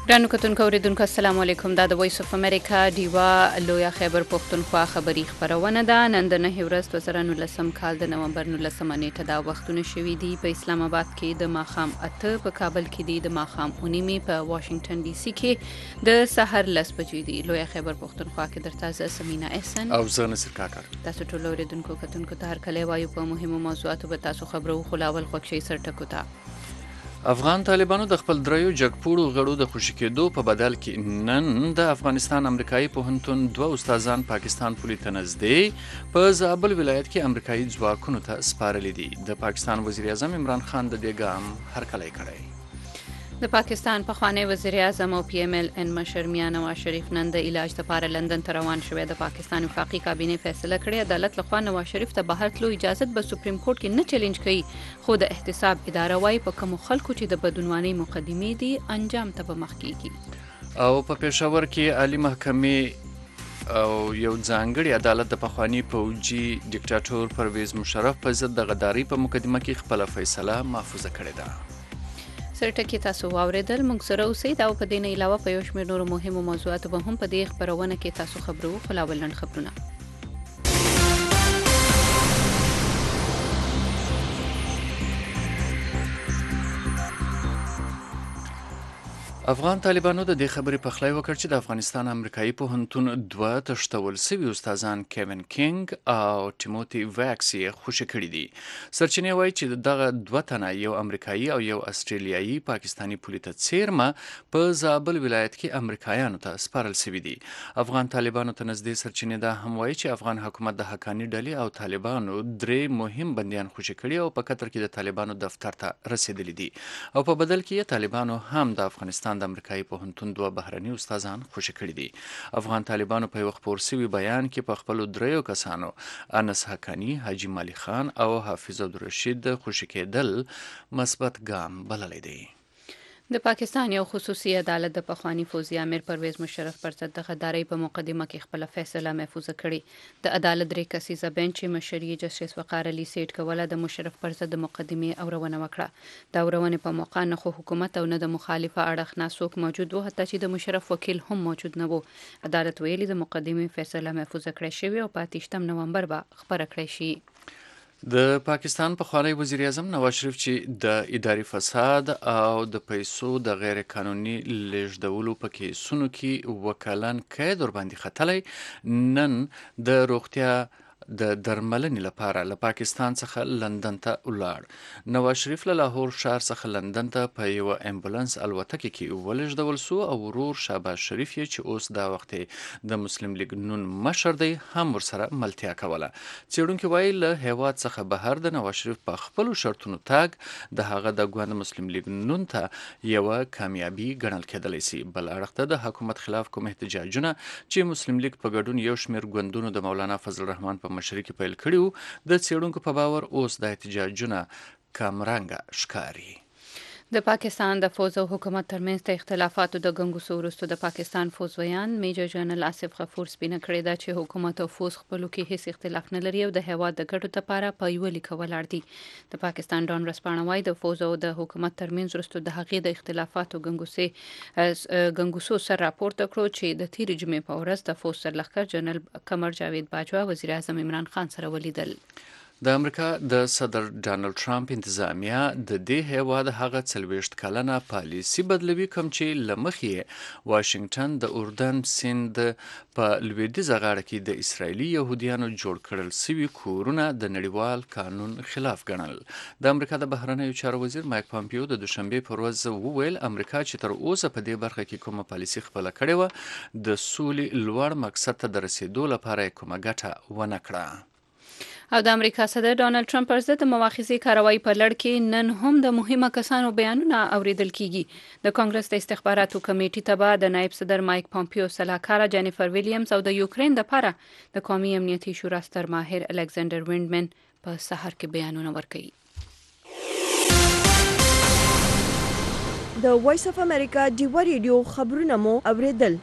ګرانو کتونکو اوریدونکو السلام علیکم. دا د وایس اف امریکا ډیوا لویا خیبر پښتونخوا خبری خبرونه ده. نن د 9 ورځ 2019 کال د نومبر 19 نیټه دا وختونه شوي دي. په اسلام آباد کې د ماخام 8 په کابل کې دي د ماخام 9 په واشنگټن ډي سي کې د سحر 10 بجې دي. لویا خیبر پښتونخوا کې درته زه سمینا احسن او زه نصر کاکر تاسو ټول اوریدونکو کتونکو ته هر کله وایو په مهمو موضوعاتو به تاسو خبرو خلاول خوښي سرټکو ته. افغان طالبانو د خپل دریو جګپوړو غړو د خوشي کېدو په بدل کې نن د افغانستان امریکایي پوهنتون دوه استادان پاکستان پولي ته نږدې په زابل ولایت کې امریکایي ځواکونو ته سپارلي دي. د پاکستان وزیر اعظم عمران خان د دې ګام هرکلی کړی. د پاکستان پخوانی وزیر اعظم او پی ایم ال ان مشر میاں نواز شریف نن د علاج لپاره لندن ته روان شوی. د پاکستان وفاقي کابینه فیصله کړې عدالت لخوا نواز شریف ته بهر تلو اجازه به سپریم کورټ کې نه چیلنج کوي، خو د احتساب اداره وايي په کوم خلکو چې د بدعنوانۍ مقدمې دي انجام ته به مخ کیږي. او په پېښور کې عالی محکمې او یو ځانګړي عدالت د پخوانی پوجي ډیکټاتور پرویز مشرف په ضد د غداري په مقدمه کې خپل فیصله محفوظه کړې ده. سرټکی تاسو واوریدل. موږ سره اوسئ دا په دې نه علاوه په یو شمېر نورو مهمو موضوعاتو به هم په دې خبرونه کې تاسو خبرو خلاول نن خبرونه. افغان طالبانو د دې خبرې پخلی وکړ چې د افغانستان امریکایي پوهنتون دوه تښتول سوي استادان کیوین کینګ او ټیموتی ویکس یې خوشي کړي دي. سرچینې وایي چې دغه دوه تنه یو امریکایي او یو استرالیایي پاکستاني پولي ته څیرمه په زابل ولایت کې امریکایانو ته سپارل سوي دي. افغان طالبانو ته نږدې سرچینې دا هم وایي چې افغان حکومت د حقاني ډلې او طالبانو درې مهم بندیان خوشي کړي او په قطر کې د طالبانو دفتر ته رسیدلي دي او په بدل کې یې طالبانو هم د افغانستان د امریکایي پوهنتون دوه بهرني استادان خوشي کړي دي. افغان طالبانو په یو خپور سوي بیان کې په خپلو دریو کسانو انس حقانی، حاجی مالی خان او حافظ عبدالرشید خوشي کېدل مثبت ګام بللی دی. د پاکستان یو خصوصي عدالت د پخوانی فوزي امیر پرویز مشرف پر ضد د غدارۍ په مقدمه کې خپل فیصله محفوظه کړې. د عدالت درې کسیزه بنچ چې مشري جسټس وقار علي سیټ کوله د مشرف پر ضد د مقدمې اورونه وکړه. د اورونې په موقع نه خو حکومت او نه د مخالفه اړخ نه څوک موجود و، حتی چې د مشرف وکیل هم موجود نه و. عدالت ویلي د مقدمې فیصله محفوظه کړې شوې او په 28 نومبر به خبره کړې شي. د پاکستان پخوانی وزیر اعظم نواز شریف چې د اداري فساد او د پیسو د غیر قانوني لیږدولو په کیسونو کې وکالن قید ورباندې ختلی، نن د روغتیا د درملنې لپاره له پاکستان څخه لندن ته ولاړ. نواز شریف له لاهور ښار څخه لندن ته په یو امبولانس الوتکه کې ولېږدول سو او ورور شهباز شریف یې چې اوس دا وخت د مسلم لیگ نون مشر دی هم ورسره ملتیا کوله. څېړونکي وایي له هیواد څخه بهر د نواز شریف په خپلو شرطونو تګ د هغه د ګوند مسلم لیگ نون ته یوه کامیابي ګڼل کېدلی سي. بل اړخ ته د حکومت خلاف کوم احتجاجونه چې مسلم لیگ په ګډون یو شمېر ګوندونو د مولانا فضل الرحمن په مشرۍ کې پیل کړي وو، د څېړونکو په باور اوس د احتجاجونه کمرنګه ښکاري. د پاکستان د فوز او حکومت ترمنځ د اختلافاتو د ګنګوسو وروسته د پاکستان فوز ویان میجر جنرال آصف غفور سپینه کړې ده چې حکومت او فوز خپلو کې هیڅ اختلاف نه لري او د هیواد د ګټو لپاره په یووالي کول اړ دي. د پاکستان ډان ورځپاڼه وایي د فوز او د حکومت ترمنځ وروسته د هغې د اختلافاتو ګنګوسو سر راپورته کړو چې د تېرې جمعې په ورځ د فوز سرلښکر جنرال قمر جاوید باجوا وزیر اعظم عمران خان سره ولیدل. د امریکا د صدر ډانلډ ټرمپ انتظامیه د دې هیواد هغه 40 کلنه پالیسي بدلوي کوم چې له مخې واشنگټن د اردن سیند په لویدیځه غاړه کې د اسرایلي یهودیانو جوړ کړل سوي کورونه د نړیوال قانون خلاف ګڼل. د امریکا د بهرنیو چارو وزیر مایک پامپیو د دوشنبې په ورځ وویل امریکا چې تر اوسه په دې برخه کې کومه پالیسي خپله کړې وه د سولې لوړ مقصد ته د رسیدو لپاره یې کومه ګټه ونه کړه. او د امریکا صدر ډانلډ ټرمپ پر ضد د مواخذې کاروایی په لړ کې نن هم د مهمه کسانو بیانونه اوریدل کیږي. د کانګرس د استخباراتو کمیټې ته به د نائب صدر مایک پامپیو سلاکاره جینیفر ویلیامز او د یوکرين لپاره د قومي امنیتي شورا ستر ماهر الکساندر وینډمن په سحر کې بیانونه ورکوي. د وایس اف امریکا ډیوا ریډیو خبرونه مو اوریدل.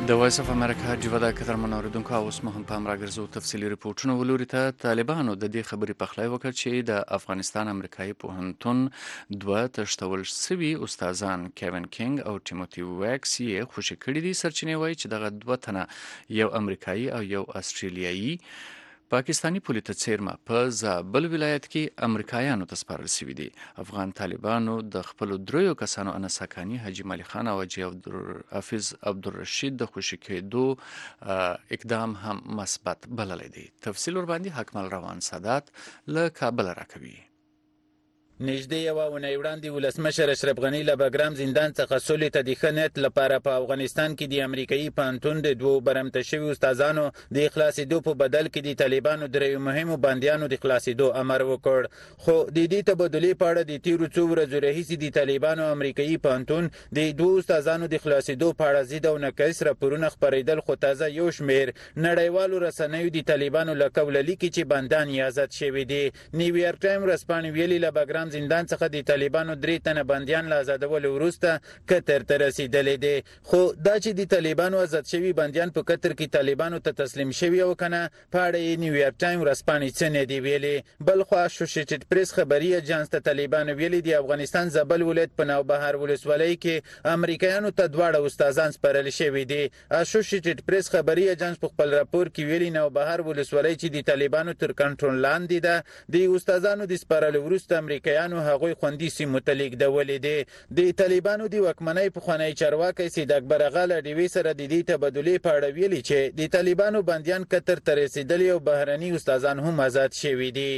د وایس اف امریکا جوه د کترمن اوریدونکو اوس مو هم په راګرځو تفصیلي ریپورتونه ولوري ته طالبانو د دې خبرې پخلای وکړ چې د افغانستان امریکایي پوهنتون دوه تشتول شوي استادان کیوین کینګ او ټیموتی ویکس یې خوشی کړي دي. سرچینې وایي چې دغه دوه تنه یو امریکایي او یو استرالیایي پاکستانی پولیس څیرمه په زابل ولایت کې امریکایانو ته سپارل شوي دي. افغان طالبانو د خپل دریو کسانو انس حقانی، حاجی مالی خان او حاجی حافظ عبدالرشید د خوشی کېدو اقدام هم مثبت بللی دی. تفصیل ور باندې حکمل روان سادات له کابل راکوي. نږدې یوه اونۍ وړاندې ولسمشر اشرف غني له بګرام زندان څخه سولې ته د ښه نیت لپاره په افغانستان کې د امریکایي پوهنتون د دوو برمته شوي استادانو د خلاصېدو په بدل کې د طالبانو دریو مهمو بندیانو د خلاصېدو امر وکړ. خو د دې تبادلې په اړه د تیرو څو ورځو راهیسې د طالبانو امریکایي پوهنتون د دوو استادانو د خلاصېدو په اړه ضد او نقیص راپورونه خپرېدل. خو تازه یو شمېر نړیوالو رسنیو د طالبانو له قوله لیکي چې بندیان یې آزاد شوي دي. نیویارک ټایم ورځپاڼې ویلي له بګرام زندان څخه د طالبانو 3 تنه بندیان له آزادولو وروسته قطر ته رسیدلي دي. خو دا چې د طالبانو آزاد شوي بندیان په قطر کې طالبانو ته تسلیم شوي او کنه په اړه یې نیویارک ټایم ورځپاڼې څه نه دي ویلي. بلخوا اسوسییټډ پریس خبري اجانس ته طالبانو ویلي د افغانستان زابل ولایت په نوبهار ولسوالۍ کې امریکایانو ته دواړه استادان سپارل شوي دي. اسوسییټډ پریس خبري اجانس په خپل راپور کې ویلي نوبهار ولسوالۍ چې د طالبانو تر کنټرول لاندې ده د استادانو د سپارلو وروسته امریکایانو هغوی خوندي سیمو ته لیږدولې دي. د طالبانو د واکمنۍ پخوانی چارواکی سید اکبر اغا له ډیوې سره د دې تبادلې په اړه ویلي چې د طالبانو بندیان قطر ته رسېدلي او بهرني استادان هم آزاد شوي دي.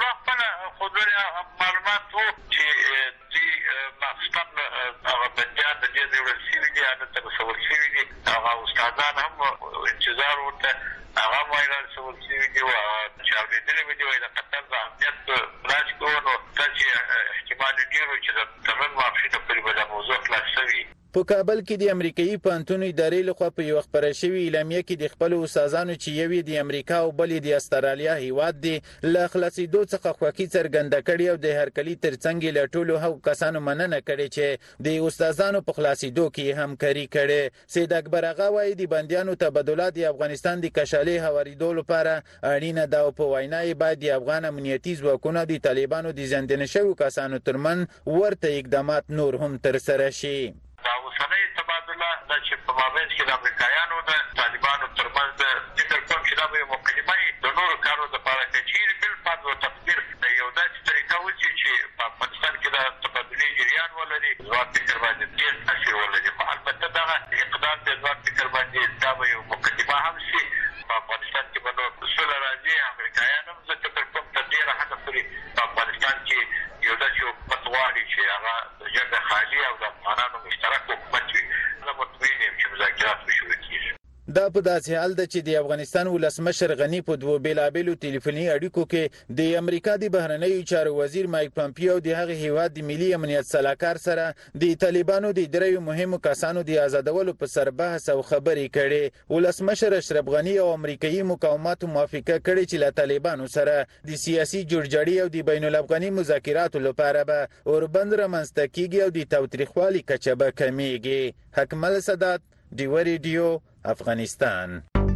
معلومات وو چې د پاکستان هغه بندیان د دې ډول شوي دي، هغه ته رسول شوي دي، هغه استادان هم انتظار ورته هغه وایي رسول شوي دي او چې اورېدلي مې دي وایي د قطر د امنیت پلاس کې نو داسې احتمال ډېر و چې د تمن ماپښینه پورې به دا موضوع خلاص شوي. په کابل کې د امریکایي پوهنتون ادارې لخوا په یو خبره شوي اعلامیه کې د خپل استادانو چې یو د امریکا او بل د استرالیا هیواد دی له خلاصېدو څخه خوښي څرګنده کړې او د هرکلي ترڅنګ له ټولو هغو کسانو مننه کړې چې د استادانو په خلاصېدو کې همکاري کړې. سید اکبر اغا وایي د بندیانو تبادله د افغانستان د کشالې هوارېدو لپاره اړینه ده او په وینا یې باید د افغان امنیتي ځواکونو د طالبانو د زنداني شویو کسانو ترمنځ ورته اقدامات نور هم ترسره شي. دا اوسنۍ تبادله دا چې په مابینځ کې د امریکایانو د طالبانو ترمنځ د فکر کوم چې دا به یو مقدمه وي د نورو کارو دپاره که چیرې بالفرض و تقدیر یو داسې طریقه وشي چې په افغانستان کې د تبادلې جریان ولري، ځواب فکر باندې ډېر تاثیر ولري. خو البته دغه اقدام د ځواب فکر باندې دا به یو مقدمه هم شي. په افغانستان کې به نور سوله راځي. امریکایان هم زه فکر کوم تر ډېره حده پورې په افغانستان کې یو داسې حکومت غواړي چې هغه د جګړه خالي او د افغانانو مشترک حکومت وي. زه مطمئن یم چې مذاکرات به شروع کېږي. دا په داسې حال ده چې د افغانستان ولسمشر غني په دوو بېلابېلو ټلیفوني اړیکو کې د امریکا د بهرنیو چارو وزیر مایک پامپیو د هغې هیواد د ملي امنیت سلاکار سره د طالبانو د دریو مهمو کسانو د آزادولو په سر بحث او خبرې کړې. ولسمشر اشرف غني او امریکایي مقاوماتو موافقه کړې چې له طالبانو سره د سیاسي جوړجاړي او د بین الافغاني مذاکراتو لپاره به اوربند رامنځته کیږي او د تاوتریخوالي کچه به کمیږي. حکمل سادات، ډیوه ریډیو، افغانستان.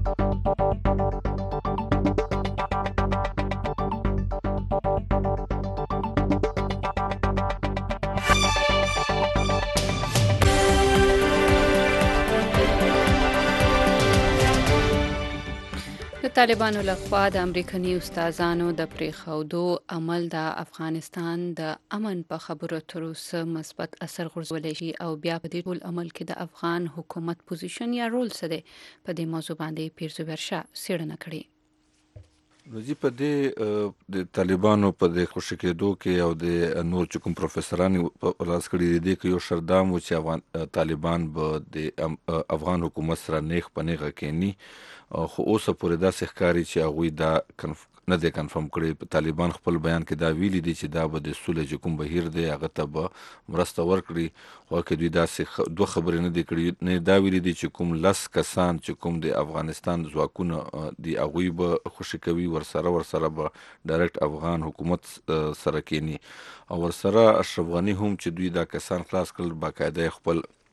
د طالبانو لخوا د امریکایي استادانو د پریښودو عمل د افغانستان د امن په خبرو اترو سره مثبت اثر غورځولی شي او بیا په دې ټول عمل کې د افغان حکومت پوزیشن یا رول څه دی؟ په دې موضوع باندې پیرزو ورشه څېړنه کړې. نو په دې د طالبانو په د خوشي کېدو کې او د نور چې کوم پروفیسوران په لاس کړي دي کې یو شردام و چې طالبان به د افغان حکومت سره نیغ په نیغه کېني، خو اوسه پورې داسې ښکاري چې هغوی دا نه دی کنفرم کړی. طالبان خپل بیان کې دا ویلي دي چې دا به د سولې چې کوم بهیر دی هغه ته به مرسته ورکړي. خو که دوی داسې دوه خبرې نه دي کړي، نه دا ویلي دي چې کوم 10 کسان چې کوم د افغانستان ځواکونه دي هغوی به خوشي کوي، ورسره به ډایرکټ افغان حکومت سره کېني او ورسره اشرف غني هم چې دوی دا کسان خلاص کړل باقاعده خپل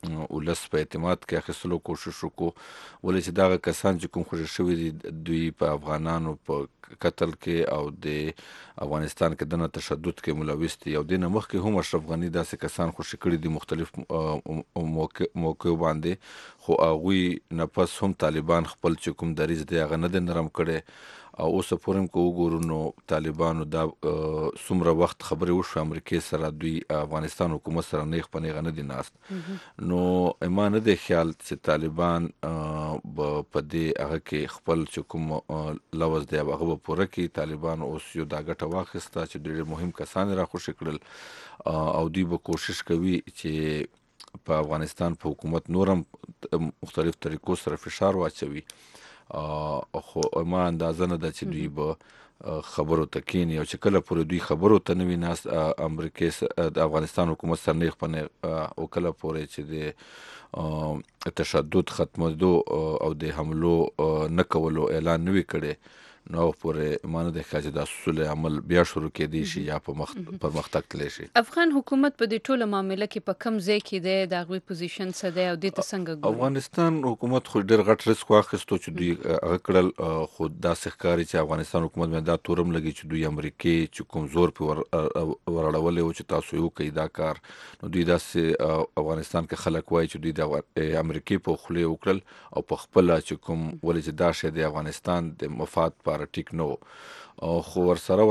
ولس په اعتماد کې اخیستلو کوشش وکړو، ولې چې دغه کسان چې کوم خوشي شوي دي دوی په افغانانو په قتل کې او د افغانستان کې دنه تشدد کې ملوث دي. او دینه مخکې هم اشرف غنی داسې کسان خوشي کړي دي مختلف موقع باندې، خو هغوی نه پس هم طالبان خپل چې کوم دریځ دی هغه نه دی نرم کړی. او اوسه پورې هم که وګورو نو طالبانو دا څومره وخت خبرې وشوې امریکې سره، دوی افغانستان حکومت سره نیغ په نیغه نه دي ناست. نو ما نه دی خیال چې طالبان په دې هغه کې خپل چې کوم لوز دی هغه به پوره کړي. طالبان اوس یو دا ګټه واخیسته چې ډېر مهم کسان را خوشي کړل او دوی به کوشش کوي چې په افغانستان په حکومت نورم مختلف طریقو سره فشار واچوي. خو ما اندازه نه ده چې دوی به خبرو ته کینی او چې کله پورې دوی خبرو ته نه وي ناست امریکې د افغانستان حکومت سره نیغ په نیغ او کله پورې چې د تشدد ختمېدو او د حملو نه کولو اعلان نه وي کړی، نو پورې ما نه دی ښه چې دا اصول عمل بیا شروع کېدی شي یا پرمختګ تللی شي. افغان حکومت په دې ټوله معامله کې په کوم ځای کې دی، د هغوی پوزیشن څه دی او دې ته څنګه ګوري؟ افغانستان حکومت خو ډېر غټ ریسک واخیستو چې دوی هغه کړل، خو داسې ښکاري چې افغانستان حکومت باندې دا تورم لګي چې دوی امریکې چې کوم زور پرې ورړولی و چې تاسو یې وکړئ دا کار، نو دوی داسې افغانستان کې خلک وایي چې دوی د امریکې په خولې وکړل او په خپله چې کوم ولې چې دا شی د افغانستان د مفاد لپاره ټیک نه و. خو ورسره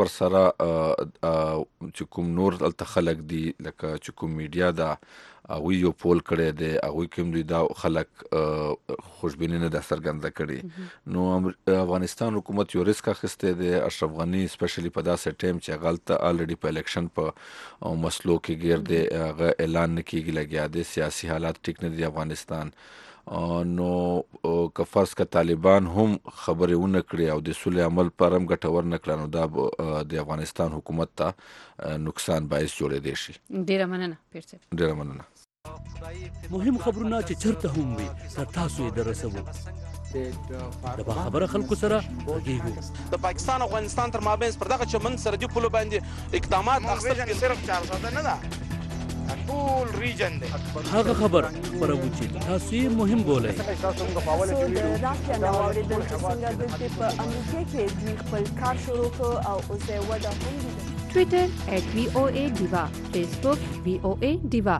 چې کوم نور دلته خلک دي لکه چې کوم میډیا ده هغوی یو پول کړی دی، هغوی کې هم دوی دا خلک خوشبیني نه ده څرګنده کړې. نو افغانستان حکومت یو ریسک اخیستی دی. اشرف غني سپیشلی په داسې ټایم چې هغه هلته الریډي په الیکشن په مسلو کې ګیر دی، هغه اعلان نه کېږي لګیا دی، سیاسي حالات ټیک نه دي افغانستان. نو که فرض که طالبان هم خبرې ونه کړي او د سولې عمل پر هم ګټور نه کړه، نو دا د افغانستان حکومت ته نقصان باعث جوړېدی شي. ډېره مننه پیر صاحب. ډېره مننه. مهم خبرونه چې چرته هم وي تر تاسو یې درسوو. د باخبره خلکو سره غږیږو. د پاکستان او افغانستان تر مابینځ پر دغه چمن سرحدي پولو باندې اقدامات اخیستل صرف 400 نه ده، ټول ریجن دی. هغه خبر خپروو چې تاسو یې مهم بولئ. د رافیا نه واورېدل چې څنګه دلته په امریکا کې دوی خپل کار شروع کړ او اوس یې وده هم لیده. ټویټر @VOA Diva، فیسبوک VOA Diva.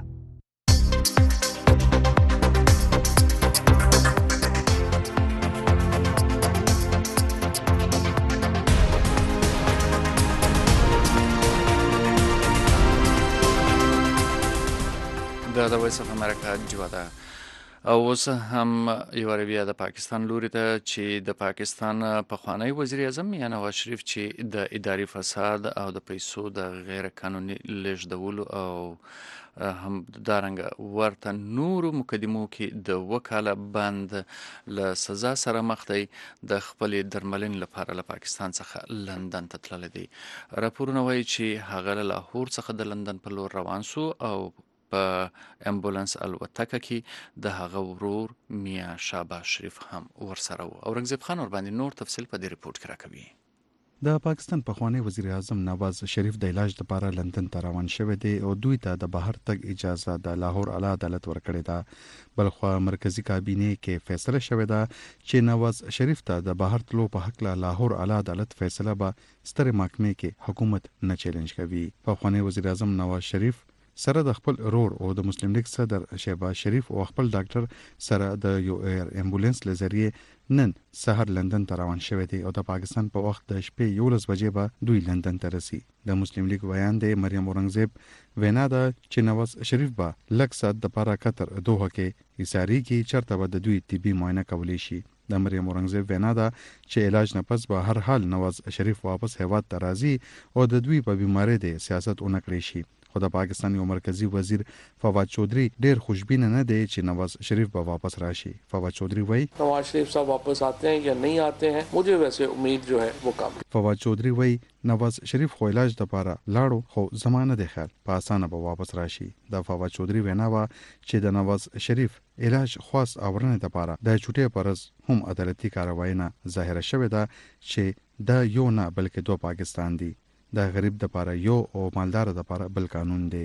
دا د وایس اف امریکا جوا ده. او اوس هم یو بیا د پاکستان لوري ته چې د پاکستان پخوانی وزیر اعظم یا نواز شریف چې د اداري فساد او د پیسو د غیر قانوني لیږدولو او هم دارنګه ورته نورو مقدمو کې د وکاله بند له سزا سره مخ دی، د خپلې درملنې لپاره له پاکستان څخه لندن ته تللی دی. راپورونه وایي چې هغه له لاهور څخه د لندن په لور روان سو او په امبولانس الوتکه کې د هغه ورور میا شاباش شریف هم ورسره و. اورنګزیب خان ور باندې نور تفصیل په دې ریپورت کې راکوي. د پاکستان پخوانی وزیر اعظم نواز شریف د علاج لپاره لندن ته روان شوی دی او دوی ته د بهر تګ اجازه د لاهور اعلی عدالت ورکړې ده. بلخو مرکزی کابینه کې فیصله شوې ده چې نواز شریف ته د بهر تلو په حق له لاهور اعلی عدالت فیصله به ستر محکمې کې حکومت نه چیلنج کوي. پخوانی وزیر اعظم نواز شریف سره د خپل رور او د مسلم لیگ صدر شهباز شریف او خپل ډاکټر سره د یو ایر امبولانس لزریه نن سحر لندن ته روان شوی دی او د پاکستان په وخت د شپې 11 بجې به دوی لندن ته رسي. د مسلم لیگ ویان دی مریم اورنګزیب وینا ده چې نواز شریف به لږ ساعت د پاره قطر دوه کې ایساری کې چرته به د دوی طبي معاینه کولی شي. د مریم اورنګزیب وینا ده چې علاج نه پس به هر حال نواز شریف واپس هیواد ته راځي او د دوی په بیماری د سیاست اونکړي شي. خو د پاکستان یو مرکزی وزیر فواد چودھری ډیر خوشبین نه دی چې نواز شریف به واپس راشي. فواد چودھری وایي نواز شریف صاحب واپس آتے ہیں یا نہیں آتے ہیں مجھے ویسے امید جو ہے وہ کم. فواد چودھری وایي نواز شریف خو علاج لپاره لاړو خو زمانه د خیال په اسانه به واپس راشي. د فواد چودھری وینا وا چې د نواز شریف علاج خاص اورنه لپاره د چټي پرز هم عدالتي کاروایی نه ظاهر شوه ده چې د یو نه بلکې دوه پاکستان دي. د غریب د لپاره یو او مالدار د لپاره بل قانون دی.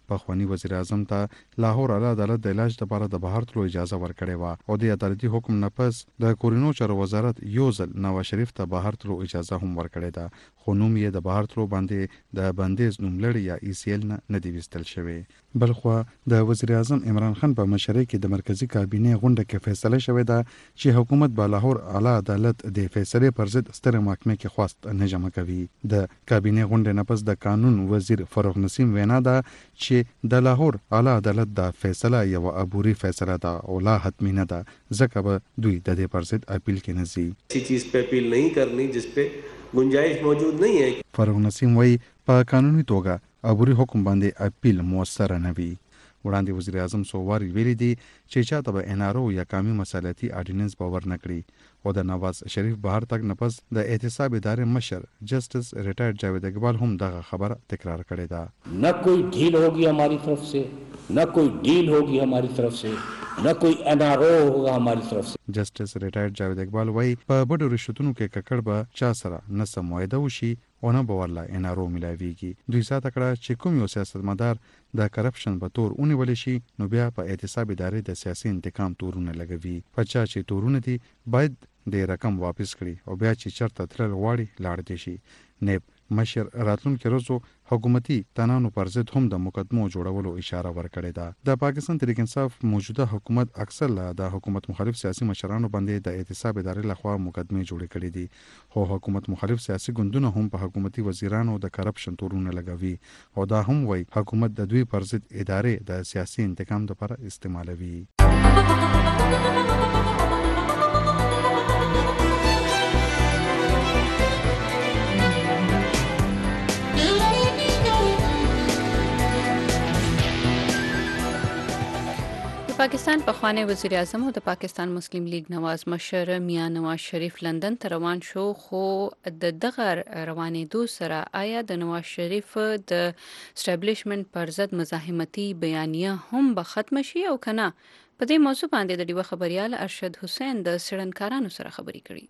پخوانی وزیر اعظم ته لاهور اعلی عدالت د علاج لپاره د بهر تلو اجازه ورکړې و او د عدالتي حکم نه پس د کورونو چارو وزارت یو ځل نواز شریف ته بهر تلو اجازه هم ورکړې ده، خو نوم یې د بهر تلو باندې د بندیز نوملړ یا ECL نه دی وستل شوی. بلخوا د وزیر اعظم عمران خان په مشرۍ کې د مرکزی کابینې غونډه کې فیصله شوې ده چې حکومت به لاهور اعلی عدالت د فیصلې پر ضد ستر محکمې کې خواست نه جمع کوي. د کابینې غونډې نه پس د قانون وزیر فاروق نسیم وینا ده چې د لاهور اعلی عدالت د فیصله یو عبوري فیصله ده او لا حتمی نه ده، ځکه به دوی د دې پر ضد اپیل کې نه ځي. किसी चीज पे अपील नहीं करनी जिस पे गुंजाइश मौजूद नहीं है. فاروق نسیم وایي په قانوني توګه عبوري حکم باندې اپیل موثر نه وي. وړاندې وزیر اعظم څو وارې ویلي دي چې چاته به NRO یا قومي مصالحتي اډیننس باور نه کړي او د نواز شریف بهر تګ نه پس د احتساب ادارې مشر جسټس ریټایرډ جاوید اقبال هم دغه خبر تکرار کړې ده. نه کوئی ڈھیل ہوگی ہماری طرف سے، نہ کوئی ڈیل ہوگی ہماری طرف سے، نہ کوئی NRO ہوگا ہماری طرف سے. جسټس ریټایرډ جاوید اقبال وایي په بډو رشوتونو کې ککړ به چا سره نه سم معاهده وشي او نه به ورله NRO ملاویږي. دوی ساته کړه چې کوم یو سیاستمدار د کرپشن په تور ونیول شي نو بیا په احتساب ادارې د سیاسي انتقام تورونه لګوي. په چا چې تورونه دي باید د رقم واپس کړي او بیا چې چرته تلل غواړي لاړ دي شي. نیب مشر راتلونکي ورځو حکومتي تنانو پر ضد هم د مقدمو جوړولو اشاره ورکړې ده. د پاکستان تحریک انصاف موجوده حکومت اکثر له د حکومت مخالف سیاسي مشرانو باندې د احتساب ادارې لخوا مقدمې جوړې کړې دي، خو حکومت مخالف سیاسي ګوندونه هم په حکومتي وزیرانو د کرپشن تورونه لګوي او دا هم وایي حکومت د دوی پر ضد ادارې د سیاسي انتقام لپاره استعمالوي. پاکستان پخوانی وزیر اعظم او د پاکستان مسلم لیگ نواز مشر میاں نواز شریف لندن ته روان شو، خو د دغه روانېدو سره آیا د نواز شریف د اسټابلیشمنت پر ضد مزاحمتي بیانیه هم به ختم شي او کنه؟ په دې موضوع باندې د ډیوه خبريال ارشد حسین د سړنکارانو سره خبرې کړي.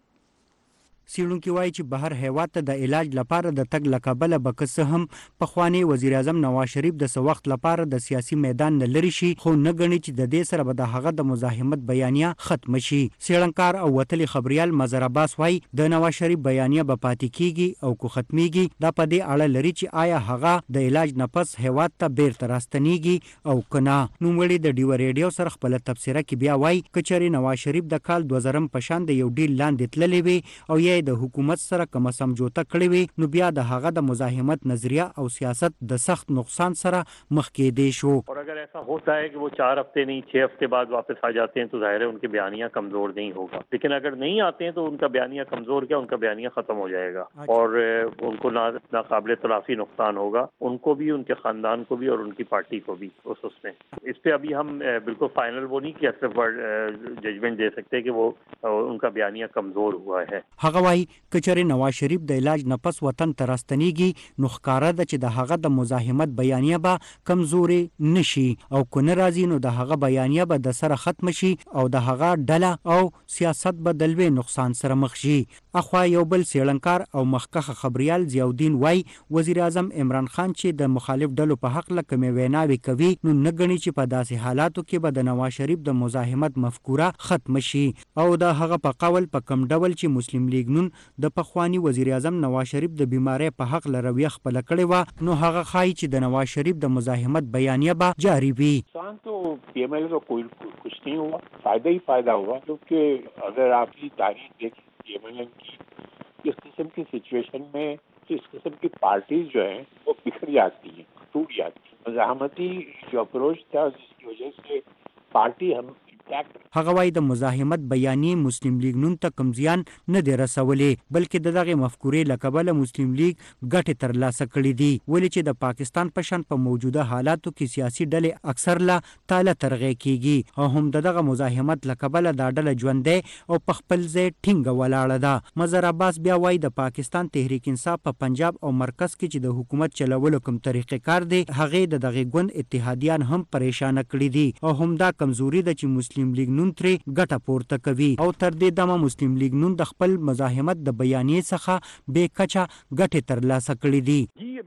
سیړونکي وایي چې بهر هیواد ته د علاج لپاره د تګ له کبله به که څه هم پخوانی وزیر اعظم نواز شریف د څه وخت لپاره د سیاسي میدان نه لرې شي، خو نه ګڼي چې د دې سره به د هغه د مزاحمت بیانیه ختمه شي. څېړنکار او وتلي خبریال مظهر عباس وایي د نواز شریف بیانیه به پاتې کیږي او کو ختمیږي دا په دې اړه لري چې آیا هغه د علاج نه پس هیواد ته بیرته راستنیږي او که نه. نوموړي د ډیوه ریډیو سره خپله تبصره کې بیا وایي که چېرې نواز شریف د کال 2000 په شان د یو ډیل لاندې تللی وي او یا د حکومت سره کوم سمجوته کړی وي نو بیا د هغه د مزاحمت نظریه او سیاست د سخت نقصان سره مخ کېدی شو. اور اگر ایسا ہوتا ہے کہ وہ 4 ہفتے نہیں 6 ہفتے بعد واپس آ جاتے ہیں تو ظاہر ہے ان کے بیانیہ کمزور نہیں ہوگا، لیکن اگر نہیں آتے ہیں تو ان کا بیانیہ کمزور کیا ان کا بیانیہ ختم ہو جائے گا اور ان کو ناقابل تلافی نقصان ہوگا، ان کو بھی، ان کے خاندان کو بھی اور ان کی پارٹی کو بھی. اس میں اس پہ ابھی ہم بالکل فائنل وہ نہیں کیا صرف ججمنٹ دے سکتے کہ وہ ان کا بیانیہ کمزور ہوا ہے. هغه وایي که چېرې نواز شریف د علاج نه پس وطن ته راستنیږي نو ښکاره ده چې د هغه د مزاحمت بیانیه به کمزورې نه شي او که نه راځي نو د هغه بیانیه به د سره ختم شي او د هغه ډله او سیاست به د لوی نقصان سره مخ شي. اخوا یو بل څېړنکار او مخکښه خبریال ضیاءالدین وایي وزیر اعظم عمران خان چې د مخالف ډلو په حق له کومې ویناوې کوي نو نه ګڼي چې په داسې حالاتو کې به د نواز شریف د مزاحمت مفکوره ختم شي او د هغه په قول په کم ډول چې مسلم لیگ نون د پخوانی وزیر اعظم نواز شریف د بیماری په حق له رویه خپله کړې وه نو هغه ښایي چې د نواز شریف د مزاحمت بیانیه به جاری وي. نقصان تو PML کو کوئی کچھ نہیں ہوا، فائدہ ہی فائدہ ہوا، کیونکہ اگر آپ کی تاریخ دیکھیں PML کی اس قسم کی سچویشن میں اس قسم کی پارٹیز جو ہیں وہ بکھر جاتی ہیں، ٹوٹ جاتی ہیں. مزاحمتی جو اپروچ تھا جس کی وجہ سے پارٹی ہم هغه وایي د مزاحمت بیانیې مسلم لیگ نون ته کوم زیان نه دی رسولې بلکې د دغې مفکورې له کبله مسلم لیگ ګټې ترلاسه کړي دي، ولې چې د پاکستان په شان په موجوده حالاتو کې سیاسي ډلې اکثر له تاله ترغې کیږي او هم د دغه مزاحمت له کبله دا ډله ژوندی او په خپل ځای ټینګه ولاړه ده. مظهر عباس بیا وایي د پاکستان تحریک انصاف په پنجاب او مرکز کې چې د حکومت چلولو کوم طریقې کار دی هغې د دغې ګوند اتحادیان هم پریشانه کړي دي او هم دا کمزوري ده چې مسلم لیگ نون ترې ګټه پورته کوي او تر دې دمه مسلم لیگ نون د خپل مزاحمت د بیانیې څخه بې کچه ګټې ترلاسه کړي دي.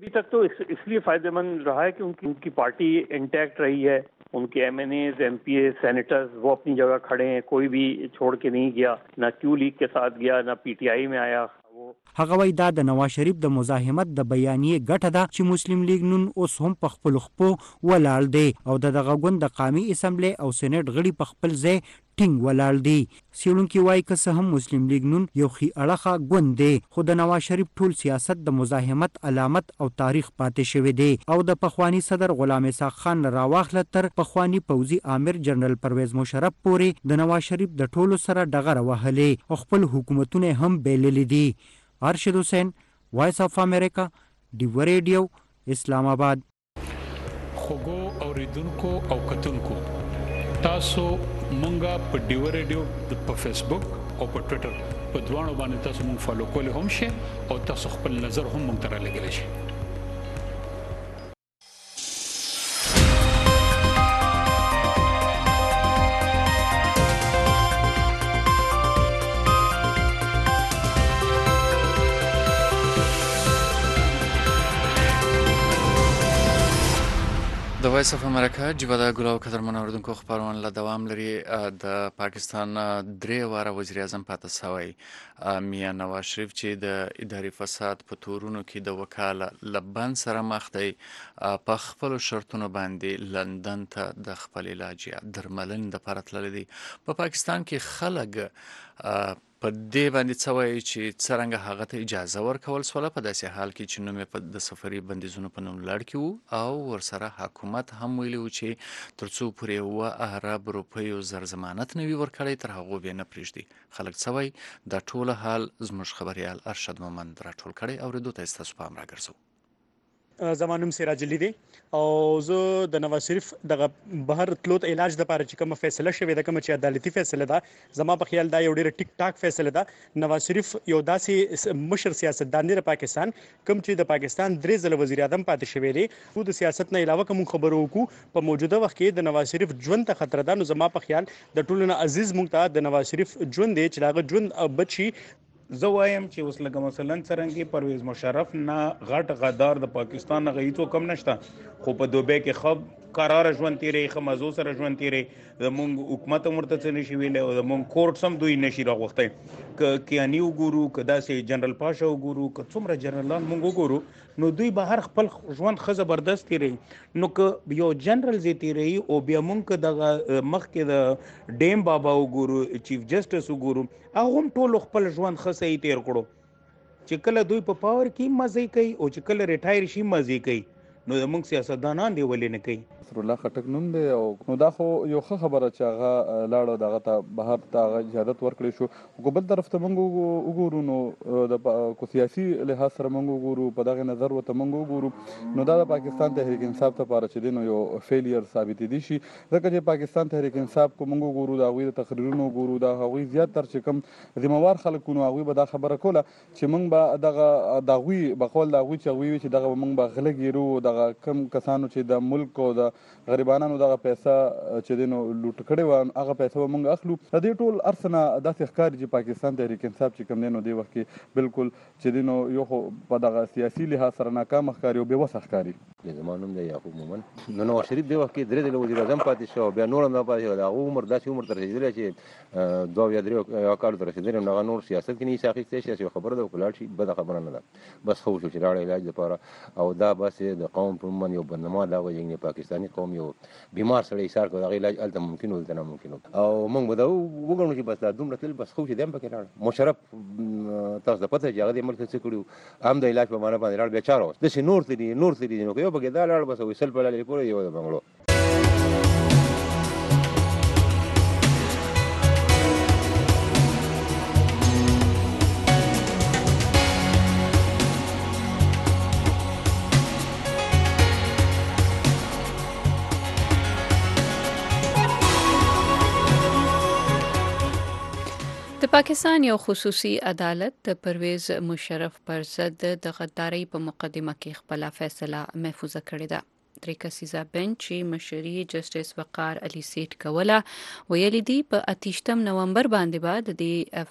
तक तो इसलिए फायदेमंद रहा है कि उनकी पार्टी इंटैक्ट रही है, उनके MNAs, MPA, सेनेटर्स वो अपनी जगह खड़े हैं, कोई भी छोड़ के नहीं गया, ना क्यू लीग के साथ गया, ना PTI में आया। هغه وای دا د نواز شریف د مزاحمت د بیانیه ګټه ده چې مسلم لیگ نن اوس هم په خپل خپو ولاړ دی او دغه غوند د قومي اسمبلی او سېنات غړي په خپل ځای ټینګ ولاړ دی. سیلونکي وای که څه هم مسلم لیگ نن یو خي اړخه ګوند دی، خو د نواز شریف ټول سیاست د مزاحمت علامت او تاریخ پاتې شوی دی او د پخوانی صدر غلام اسحاق خان راواخله تر پخوانی پوځي امیر جنرال پرویز مشرف پورې د نواز شریف د ټولو سره ډغره وهلې او خپل حکومتونه هم بیللې دي. ارشد حسین، وایس اف امریکا، ډیو ریډیو، اسلام آباد. خوګو اوریدونکو او کتونکو تاسو مونږه په ډیو ریډیو په فیسبوک او په ټوئیټر په دوانو باندې تاسو مونږ فالو کولی هم شئ او تاسو خپل نظر هم مونږ ته رالیږلی شئ. د وایس اف امریکا جبهه ګلو قدرمن اوریدونکو خبرونه له دوام لري. د پاکستان درې واره وزیر اعظم پاتې شوی میاں نواز شریف چې د اداري فساد په تورونو کې د وکاله لبن سره مخ دی، په خپل شرطونو باندې لندن ته د خپل علاج یا درملنې لپاره تللی دی. په پاکستان کې خلک په دې باندې څه وایي چې څرنګه هغه ته اجازه ورکول سوله، په داسې حال کې چې نوم یې د سفري بندیزونو په نوم لړ کې وو او ورسره حکومت هم ویلي وو چې تر څو پورې 7 ارب روپیو زر ضمانت نه وي ورکړی تر هغو بیا نه پرېږدي. خلک څه وایي دا ټول حال زموږ خبریال ارشد مومند راټول کړی، اورېدو ته ستاسو پام راګرځو. زمانم سراج علي دی او زه د نواز شریف دغه بهر تلو ته علاج د لپاره چې کومه فیصله شوې ده، کومه چې عدالتي فیصله ده، زما په خیال دا یو ډېر ټیک ټاک فیصله ده. نواز شریف یو داسې مشر سیاستدان دی د پاکستان کوم چې د پاکستان 3 ځله وزیر اعظم پاتې شوی دی. خو د سیاست نه علاوه کوم خبرو وکړو په موجوده وخت کې د نواز شریف ژوند ته خطر ده. نو زما په خیال د ټولو نه عزیز مونږ ته د نواز شریف ژوند دی چې هغه ژوند بچي. زه وایم چې اوس لکه مثلا څرنګه پرویز مشرف نه غټ غدار د پاکستان نه غیتو کم نشته، خو په دوبه کې خب قرار ژوند تیرې خمازو سره ژوند تیرې زمونږ حکومت مرته څه نشي ویلې او زمونږ کورټ سم دوی نشي راغوښتي. ک کیانی وګورو کدا سي جنرال پاشا وګورو ک څومره جنرالان مونږ وګورو نو دوی به هر خپل ژوند خزه بردست تیرې. نو ک یو جنرال زی تیرې او بیا مونږ دغه مخ کې د ډیم بابا وګورو، چیف جسټس وګورو، هغه ټول خپل ژوند خسه یې تیر کړو چې کله دوی په پاور کې مزه کوي او چې کله ریټایر شي مزه کوي. نو زموږ سیاستدانان دی ولې نه کوي؟ نصر الله خټک نوم دی او نو دا خو یو ښه خبره چې هغه لاړو دغه ته بهر ته هغه اجازت ورکړی شو. خو بل طرف ته موږ وګورو نو د سیاسي لحاظ سره موږ وګورو په دغه نظر ورته موږ وګورو نو دا د پاکستان تحریک انصاف ته پاره چې دی نو یو فیلیر ثابت دي شي، ځکه چې پاکستان تحریک انصاف کو موږ وګورو د هغوی د تقریرونو وګورو د هغوی زیاتره چې کوم ذمہوار خلک نو هغوی به دا خبره کوله چې موږ به دغه د هغوی بقول د هغوی چې هغوی چې دغه موږ به غله ګیرو، دغه کم کسانو چې د ملک او د غریبانو دغه پیسې چې دینو لوټ کړي و هغه پیسې موږ اخلو. د دې ټول ارسنه داسې ښکاري چې پاکستان تحریک انصاف چې کوم دینو دی وخت کې بالکل چې دینو یو په دغه سیاسي لحاظ سره ناکام ښکاري او بې وسه ښکاري. زمانوم دی یعقوب مومن. نو نواز شریف دی وخت کې درې ځله وزیر اعظم پاتې شو، بیا نور هم پاتې شو، هغه عمر داسې عمر ته رسېدلی چې 2 یا 3 کال ته رسېدلی نو هغه نور سیاست کې نه شي اخیستی شي. چې خبره ده وکړه شي بده خبره نه ده، بس خو شو چې لاړ علاج لپاره او دا بس د قوم په من یو بندما دا وایي پاکستاني قوم یو بیمار سړی ایثار کوي، هغه علاج الته ممکن ولته نه ممکن او موږ به دا وګڼو چې بس دا دومره تل بس خو چې دیم پکې راړ. مشرف تاسو د پته چې هغه د ملک څه کړو هم د علاج په معنا باندې راړ بیا چارو د نور تلي نو یو پکې دا لاړ بس وسل په لالي پورې یو د بنگلو. د پاکستان یو خصوصي عدالت د پرویز مشرف پر ضد د غدارۍ په مقدمه کې خپل فیصله محفوظه کړې ده. درې کسیزه بنچ چې مشري جسټس وقار علي سیټ کوله ویلي دی په 28 نومبر باندې بعد د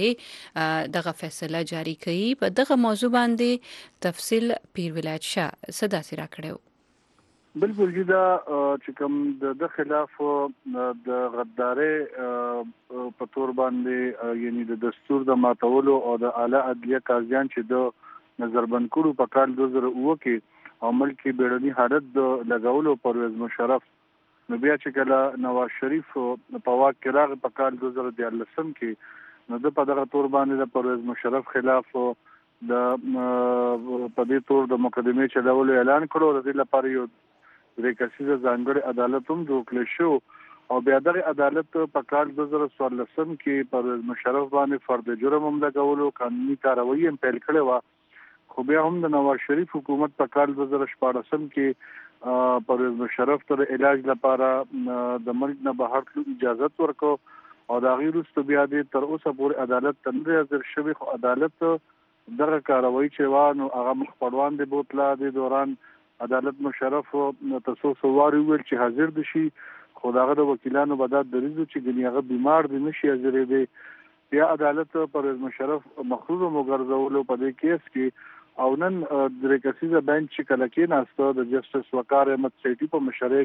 دغه فیصله جاری کړي. په دغه موضوع باندې تفصیل پیر ولایت شاه صدا سره کړو. بالکل جدا چې کوم د خلاف د غداري په تور باندې یعنی د دستور د ماتولو او د اعلی عدلیه قاضیان چې د نظربند کړو په کال 2009 کې او ملکی بیړنی حالت د لګولو پرویز مشرف نو بیا چې کله نواز شریف په واک کې راغی په کال 2013 کې نو د په دغه تور باندې د پرویز مشرف خلاف د په دې تور د مقدمه چلولو اعلان کړو. د دې لپاره یو درې کسیزه ځانګړي عدالت هم جوړ کړل شو او بیا دغه عدالت په کال 2014 کې پرویز مشرف باندې فرد جرم هم لګولو قانوني کاروایی هم پیل کړې و. خو بیا هم د نواز شریف حکومت په کال 2014 کې پرویز مشرف ته علاج لپاره د ملک نه بهر تلو اجازه ورکړه او دا غیر است بیا د تر اوسه پورې عدالت تنظیم حاضر شوی خو عدالت دغه کاروایی چې وانه هغه مخپړوان دی بوتلا د دوران عدالت مشرف تاسو سواری ویل چې حاضر دي شي خو داغه د وکیلانو بدات دریزو چې دنیاغه بیمار دي نشي حاضر دی. بیا عدالت پرویز مشرف مخروض مګرځولو په دې کیس کې او نن درې کسیزه بنچ چې کله کې ناسته د جسټس وقار احمد سیټي په مشرۍ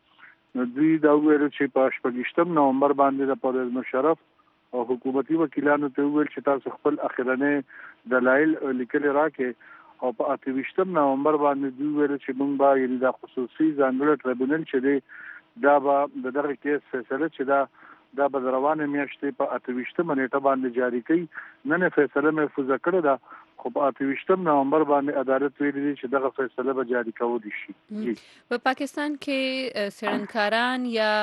کې دوی دا ویل چې په 28 نومبر باندې د پرویز مشرف او حکومتي وکیلانو ته ویل چې تاسو خپل اخرنه دلایل لیکل راکې او په 28 نومبر باندې دوی ویل چې موږ به یعنی د خصوصي ځانګړي ټریبیونل چې دی دا به دغه کیس فیصله چې دا به روانه میاشتې په 28 نیټه باندې جاری کړي. نن فیصله محفوظ کړه دا خو په 28 نومبر باندې عدالت ویلي چې دغه فیصله به جاری کوي شي. په پاکستان کې سړنکاران یا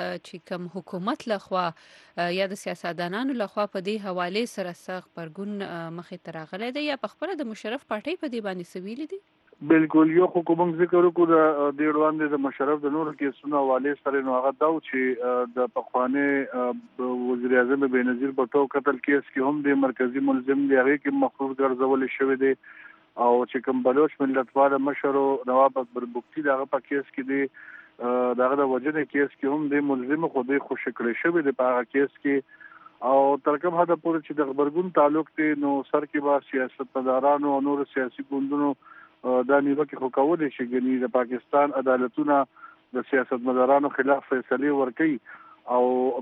چې کوم حکومت لخوا یا د سیاستدانانو لخوا په دې حواله سره سخت پرګون مخې ته راغلی دی یا په خپل د مشرف پارټي په دې باندې سویل دي. بالکل یو حکومت ذکر وکړو د ډیروان د مشرف د نور کیسونو حواله سره نو هغه دا چې د پخواني وزیر اعظم بېنظیر بټو قتل کیس کې هم د مرکزی ملزم دی هغه کې مخروض ګرځول شوی دی او چې کوم بلوچ ملتپال مشر نواب اکبر بگٹی دغه په کیس کې دی دغه د وجنه کیس کې هم د ملزم خو د خوشی کړی شوی دی په هغه کیس کې او ترکم هدا پورې چې د خبرګون تعلق ته نو سر کې با سیاستمدارانو او نور سیاسي ګوندونو دا نیوکه کې خو کولې چې ګنې د پاکستان عدالتونه د سیاستمدارانو خلاف فیصله ورکړي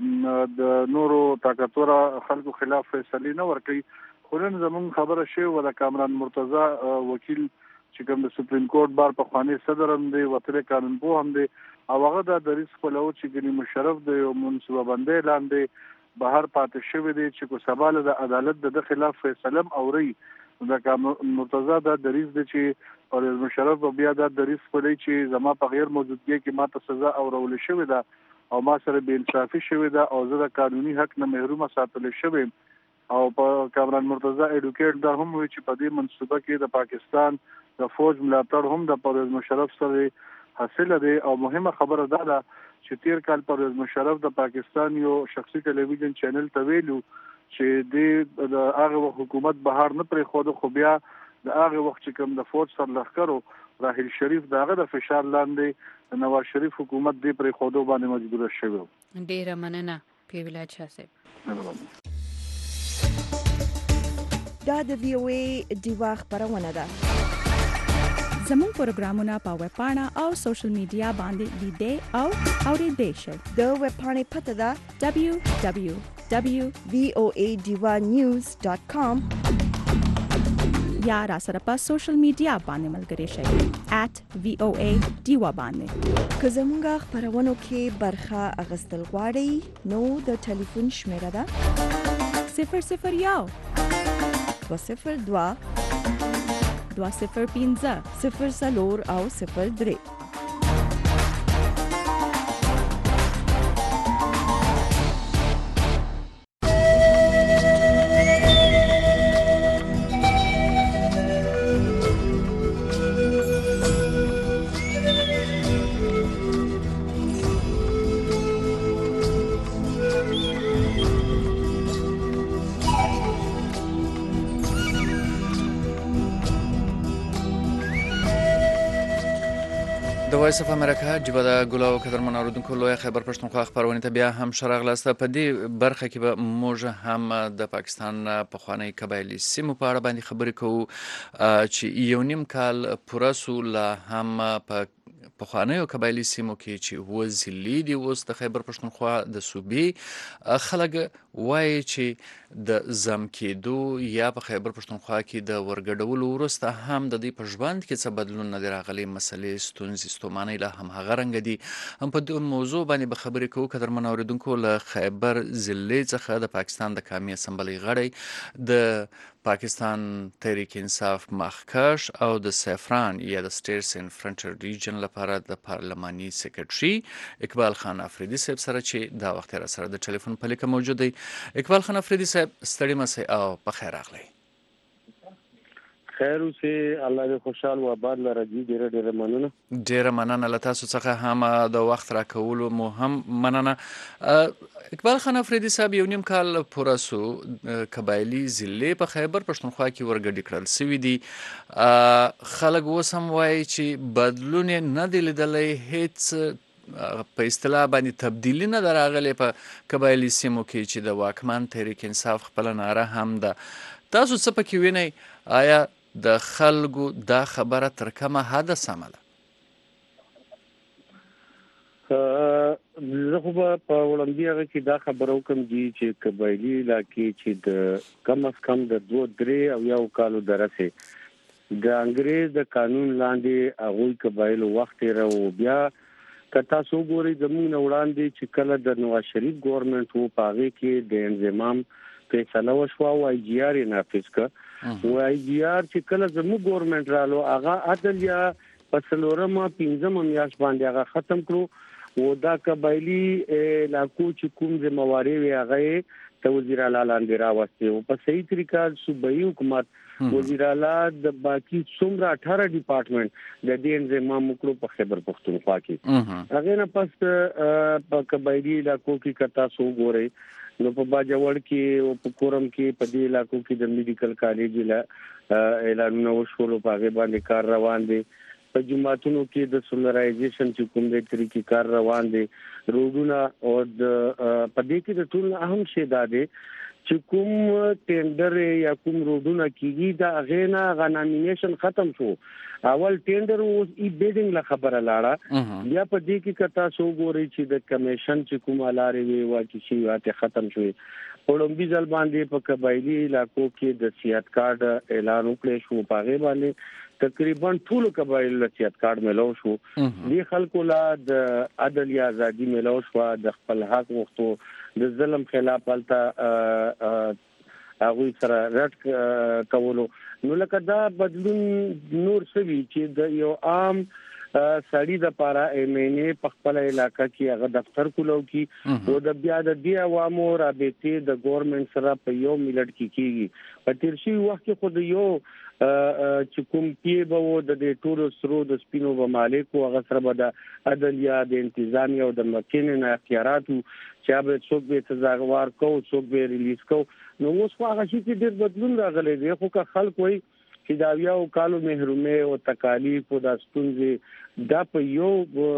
او د نورو طاقتور خلکو خلاف فیصله نه ورکړي. خو نن زمون خبره شوه ول کامران مرتضی وکیل چې کوم د سپریم کورټ بار په خواني صدر هم دی وتر قانون په هم دی او هغه د ریس په لور چې ګنې مشرف دی او منصوبه بندي لاندې بهر پاتې شوی دی چې کو سباله د عدالت د خلاف فیصله اوري دا مرتضی د دریز د چې پرویز مشرف بیا د دریز په لې چې زما په غیر موجودګي کې ماته سزا اورول شوې ده او ما سره بے انصافي شوې ده او زه د قانوني حق نه محروم ساتل شوم او په کامران مرتضی اډوکیټ دا هم وی چې په دې منصوبه کې د پاکستان د فوج ملاتړ هم د پرویز مشرف سره حاصل دی او مهمه خبره ده چې تیر کال پرویز مشرف د پاکستان یو شخصي ټلویزیون چینل ته ویلو چې د هغه حکومت بهر نه پرې خود خو بیا د هغه وخت چې کوم د فوج سر لخرو راحل شریف دغه د فشار لاندې د نواز شریف حکومت دې پرې خود باندې مجبور شوی. ډیره مننه پیر ولایت شاه صاحب. دا د وی او ای دیوا خبرونه ده. زموږ پروګرامونه په ویب پاڼه او سوشل میډیا باندې لیدئ او اورئ شئ. د ویب پاڼې پته ده www.voadivanews.com یا را سره په سوشل میډیا باندې ملګري شئ @voadiva باندې. که زموږ خبرونو کې برخه اغستل غواړئ نو د ټلیفون شمیره ده 001 202 205 04 او 03. د وایس اف امریکا جبه د ګلو قدرمن اوریدونکو لوی خبر پښتونخوا خبرونه ته بیا هم شراغلاسته په دې برخه کې به موږ هم د پاکستان په خوانی قبایلی سیمو په اړه باندې خبرې کوو چې یو نیم کال پوره سو لا هم په خوانی قبایلی سیمو کې چې وزلی دی اوس د خیبر پښتونخوا د صوبې خلک وایي چې د زم کېدو یا په خیبر پښتونخوا کې د ورګډولو وروسته هم د دې په ژوند کې څه بدلون نه دی راغلی، مسلې ستونزې ستومانۍ لا هم هغه رنګ دي. هم په دې موضوع باندې به خبرې کوو قدرمن اوریدونکو له خیبر ضلع څخه د پاکستان د قومي اسمبلۍ غړی د پاکستان تحریک انصاف مخکش او د سیفران یا د سټیټس ان فرنټر ریجن لپاره د پارلماني سیکرټري اقبال خان افریدي صاحب سره چې دا وخت را سره د ټلیفون په لیکه موجود دی. اقبال خان افریدي صاحب ستړي مسئ او په خیر راغلی. خیر اوسې، الله دې خوشحال و آباد لره جي. ډېره مننه. ډېره مننه له تاسو څخه هم د وخت راکولو مو هم مننه. اقبال خان افریدي صاحب یو نیم کال پوره سو قبایلی ضلع په خیبر پښتونخوا کې ورګډې کړل سوي دي. خلک اوس هم وایي چې بدلون نه دی لیدلی، هیڅ په اصطلاح باندې تبدیلی نه ده راغلې په قبایلی سیمو کې چې د واکمن تحریک انصاف خپله ناره هم ده. تاسو څه پکې وینئ؟ آیا د خلکو دا خبره تر کومه حده سمه ده؟ زه خو به په وړاندې هغه کې دا خبره وکړم چې قبایلي علاقې چې د کم از کم د 2-3 او یو کالو درسه د انګریز د قانون لاندې هغوی قبایلو وخت تېره و. بیا که تاسو وګورئ زموږ نه وړاندې چې کله د نواز شریف ګورنمنټ و په هغې کې د انضمام فیصله وشوه او آی جی آر یې نافذ کړه. و آی جی آر چې کله زموږ ګورنمنټ رالو هغه عدل یا په 4مه میاشت باندې هغه ختم کړو و دا قبایلي علاقو چې کوم ذمہواري وي هغه ته وزیر اعلی لاندې راوستي او په صحیح طریقه صوبایي حکومت وزیر اعلی د باقي څومره 18 ډپارټمنټ د دې انضمام وکړو په خیبر پښتونخوا کې. هغه نه پس په قبایلي علاقو کې کتا سو ګوري نو په باجوړ کې او په کورم کې په دې علاقو کې د میډیکل کالج لا اعلانونه وشول په هغه باندې کار روان دي. په جماعتونو کې د سولرایزیشن چې کوم د طریقې کار روان دي، روډونه او د په دې کې د ټول اهم شی دا دی چې کوم ټینډر یا کوم روډونه کیږي دا غینا غنامینیشن ختم شو. اول ټینډر اوس ای بیډینګ لا خبره لاړه. بیا په دې کې کتا سو ګوري چې د کمیشن چې کوم لارې وی واکې شي واته ختم شوی. پړمبي ځل باندې په قبایلی علاقو کې د سیاحت کارت اعلان وکړ شو. په هغه باندې تقریبا ټول قبایل له سیاحت کارت ملو شو. دې خلکو لا د عدل یا ازادي ملو شو، د خپل حق وختو د ظلم خلاف الته هغه سره رټ کولو. نو لکه دا بدلون نور سوي چې د یو عام سړی د پاره ایمنه په خپل علاقې کې هغه دفتر کولو کې او د بیا د دی عوامو رابطه د ګورنمنت سره په یو ملت کې کیږي. په تیر شي وخت کې خود یو چې کوم کې به و د ټولو سرو د سپینو به مالک او هغه سره به د عدل یا د انتظامی او د مکینن اختیارات چې به څوک به تزاغوار کو څوک به ریلیز کو. نو اوس هغه شي چې ډېر بدلون راغلی دی. خو که خلک وایي چې دا یو کالو محرومه او تکالیف او د ستونزې دا په یو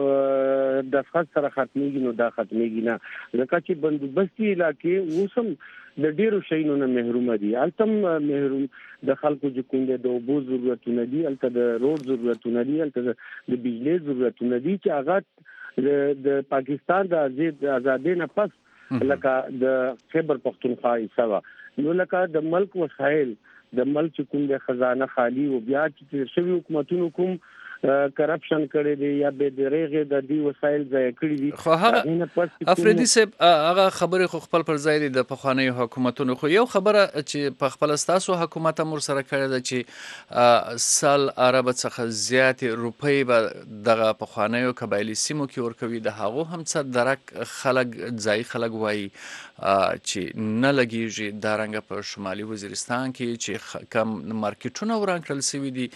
د خاص سره ختميږي، نو دا ختميږي نه. ځکه چې بندوبستي علاقې اوسم د ډیرو شینو نه محروم دي. التم محروم د خلکو چې کوم د اوبو ضرورتونه دي، الته د روډ ضرورتونه دي، الته د بجلی ضرورتونه دي چې هغه د پاکستان د آزادۍ نه پس لکه د خیبر پښتونخوا حصہ نو لکه د ملک وسایل د ملک کوم د خزانه خالی او بیا چې شوی حکومتونو کوم کرپشن کړي دي یا به درېغه د دې وسایل ځای کړي دي. خو هغه افریدي صاحب هغه خبره خو خپل پر ځای دي د پخوانی حکومتونو. خو یو خبره چې په خپل ستاسو حکومت امر سره کړی ده چې سال عرب څخه زیات روپۍ به دغه پخوانی قبایلی سیمو کې ورکوي. د هغه هم څه درک خلک ځای خلک وایي چې نه لګیږي. دا رنګ په شمالي وزیرستان کې چې کم مارکیټونه ورانکړل شوي دي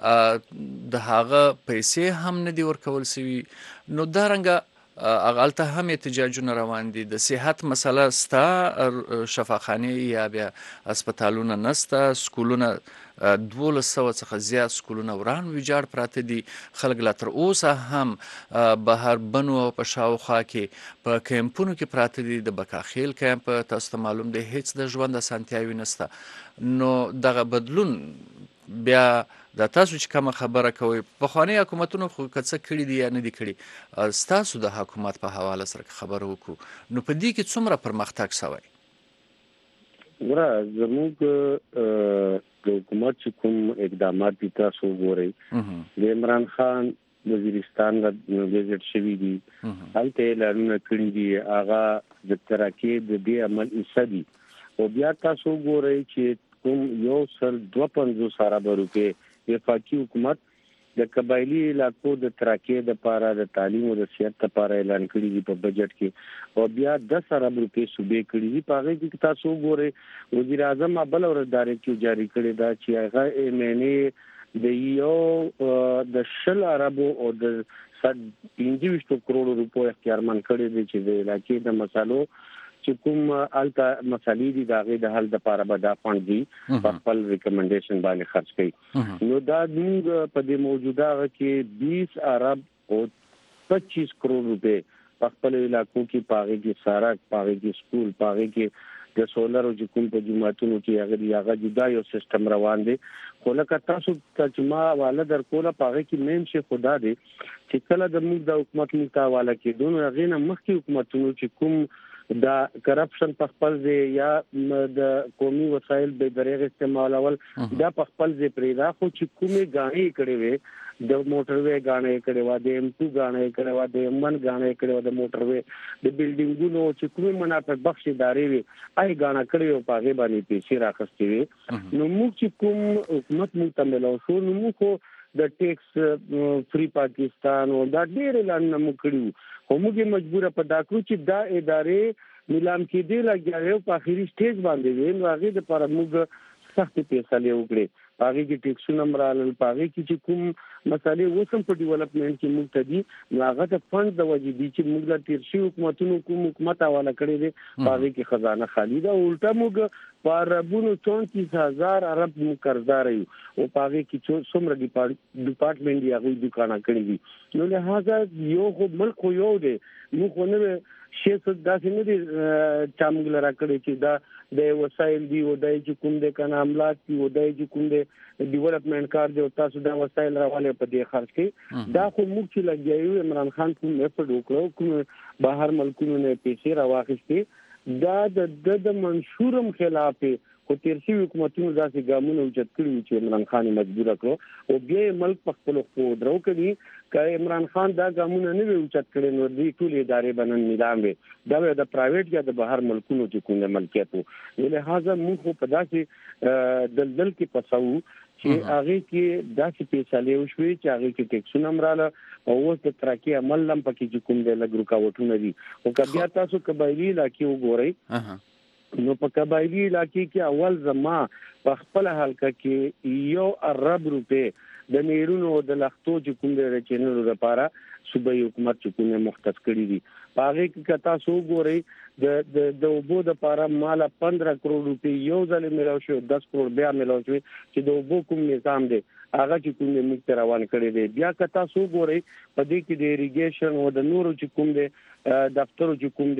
د هغه پیسې هم نه دی ورکول شوي. نو دا رنګه اغالته هم احتجاجونه روان دي. د صحت مسله ستا، شفاخانه یا بیا هسپتالونه نسته، سکولونه 1200 څخه زیات سکولونه وران ویجاړ پراته دي. خلک لا تر اوسه هم بهر بنو او په شاوخوا کې په کیمپونو کې پراته دي. د بکاخیل کیمپ تاسو ته معلوم دی هیڅ د ژوند اسانتیاوي نشته. نو دغه بدلون بیا د تاسو چې کومه خبره کوي پخواني حکومتونو خو کڅه کړي دي یا نه دي کړي، تاسو د حکومت په حواله سره خبره وکړو نو په دې کې څومره پرمختګ شوی؟ ګوره زموږ د حکومت چې کوم اقدامات دي تاسو ګورئ، د عمران خان وزیرستان د وزیر شوی دي، هلته اعلانونه کړي دي، هغه د ترقی د دې عمل حصہ دي. او بیا تاسو ګورئ چې کوم 1.52 ارب روپے وفاقي حکومت د قبایلی علاقو د ترقی د لپاره د تعلیم او د صحت لپاره اعلان کړی دی په بجټ کې، او بیا 10 ارب روپے صوبې کړی دي. په هغه کې تاسو ګورئ وزیر اعظم بل ورځداري کې جاری کړی دا چې هغه معنی د یو د 10 ارب او د 25 کروڑ روپے اختیارمن کړی دی چې د علاقې د مسالو چې کوم الته مسالې دي داغه د حل لپاره به دا فند دي په خپل ریکمنډیشن باندې خرج کړي. نو دا موږ په دې موجوده کې 20 ارب او 25 کروڑ روپے په خپل علاقو کې پاغه کې سارا پاغه کې سکول پاغه کې د سولر او کوم په جماعتونو کې هغه جدا یو سیستم روان دي. خو لکه تاسو چې ما حواله در کوله پاغه کې مین شي خدا دې چې کله د موږ د حکومت ملتا حواله کې دونه غینه مخکې حکومتونو چې کوم دا کرپشن په خپل ځای یا د قومي وسایل به دریغ استعمالول دا په خپل ځای پریدا، خو چې کومه غاڼې کړي وي د موټروي غاڼې کړي و د M2 غاڼې کړي و د M1 غاڼې کړي و د موټروي د بلډینګونو چې کومه منافع بخش ادارې وي آی غاڼه کړي او پاغه باندې پیسې راخستې وي. نو موږ چې کوم حکومت ملتمل شو نو موږ د ټیکس فری پاکستان او دا ډېر اعلان نه کړیو، خو موږ مجبور په داکو چې دا ادارې نیلام کې دی لګیاو په اخیری سټیج باندې وي. نو هغه د پر موږ سخت فیصله وکړي، هغه کې ټیکسونه مرال پاغه کې چې کوم مسالې وسم په ډیولپمنٹ کې موږ ته دي هغه د فند د وجې دي چې موږ لا تیر شي حکومتونو کوم حکومت حواله کړی دي هغه کې خزانه خالی ده، الټا موږ پاربونو 34000 ارب قرضدار یو او هغه کې څومره ډپارټمنټ دی هغه دکانه کړی دي. نو له هغه یو خو ملک یو دی موږ نه شي داسې نه دي چامګل را کړی چې دا د وسایل دی او د کوم د کنه عملات دی او د کوم د ډیولپمنٹ کار دی او تاسو دا وسایل راواله په دې خرج کې دا خو موږ چې لګیایو عمران خان کوم اپډ وکړو کوم بهر ملکونو نه پیسې راواخستې دا د منشورم خلاف خو تیرشي حکومتونو داسې ګامونه اوچت کړي چې عمران خان مجبور کړو او بیا ملک په خپل خو درو کړي چې عمران خان دا ګامونه نه وي اوچت کړي نو دې ټول ادارې باندې نظام وي دا د پرایویټ یا د بهر ملکونو چې کومه ملکیت وو. لہذا موږ په داسې دلدل کې پسو چې هغه کې داسې فیصله وشوي چې هغه کې ټیکسونه مراله او اوس د ترقی عمل لم پکې چې کوم د لګ رکاوټونه دي. او کبیا تاسو قبایلی علاقې وګورئ نو په قبایلی علاقې کې اول زما په خپل حلقه کې 1 ارب روپے د نیرونو د لختو چې کوم د چینلو لپاره صوبایي حکومت چې کومه مختص کړی دي هغه کې کتا سو ګوري د وبو د لپاره مال 15 کروڑ روپے یو ځل ملاو شو 10 کروڑ بیا ملاو شو چې د وبو کوم نظام دی هغه چې کوم مخ روان کړی دی. بیا کتا سو ګوري په دې کې د اریګیشن او د نورو چې کوم دی دفترو چې کوم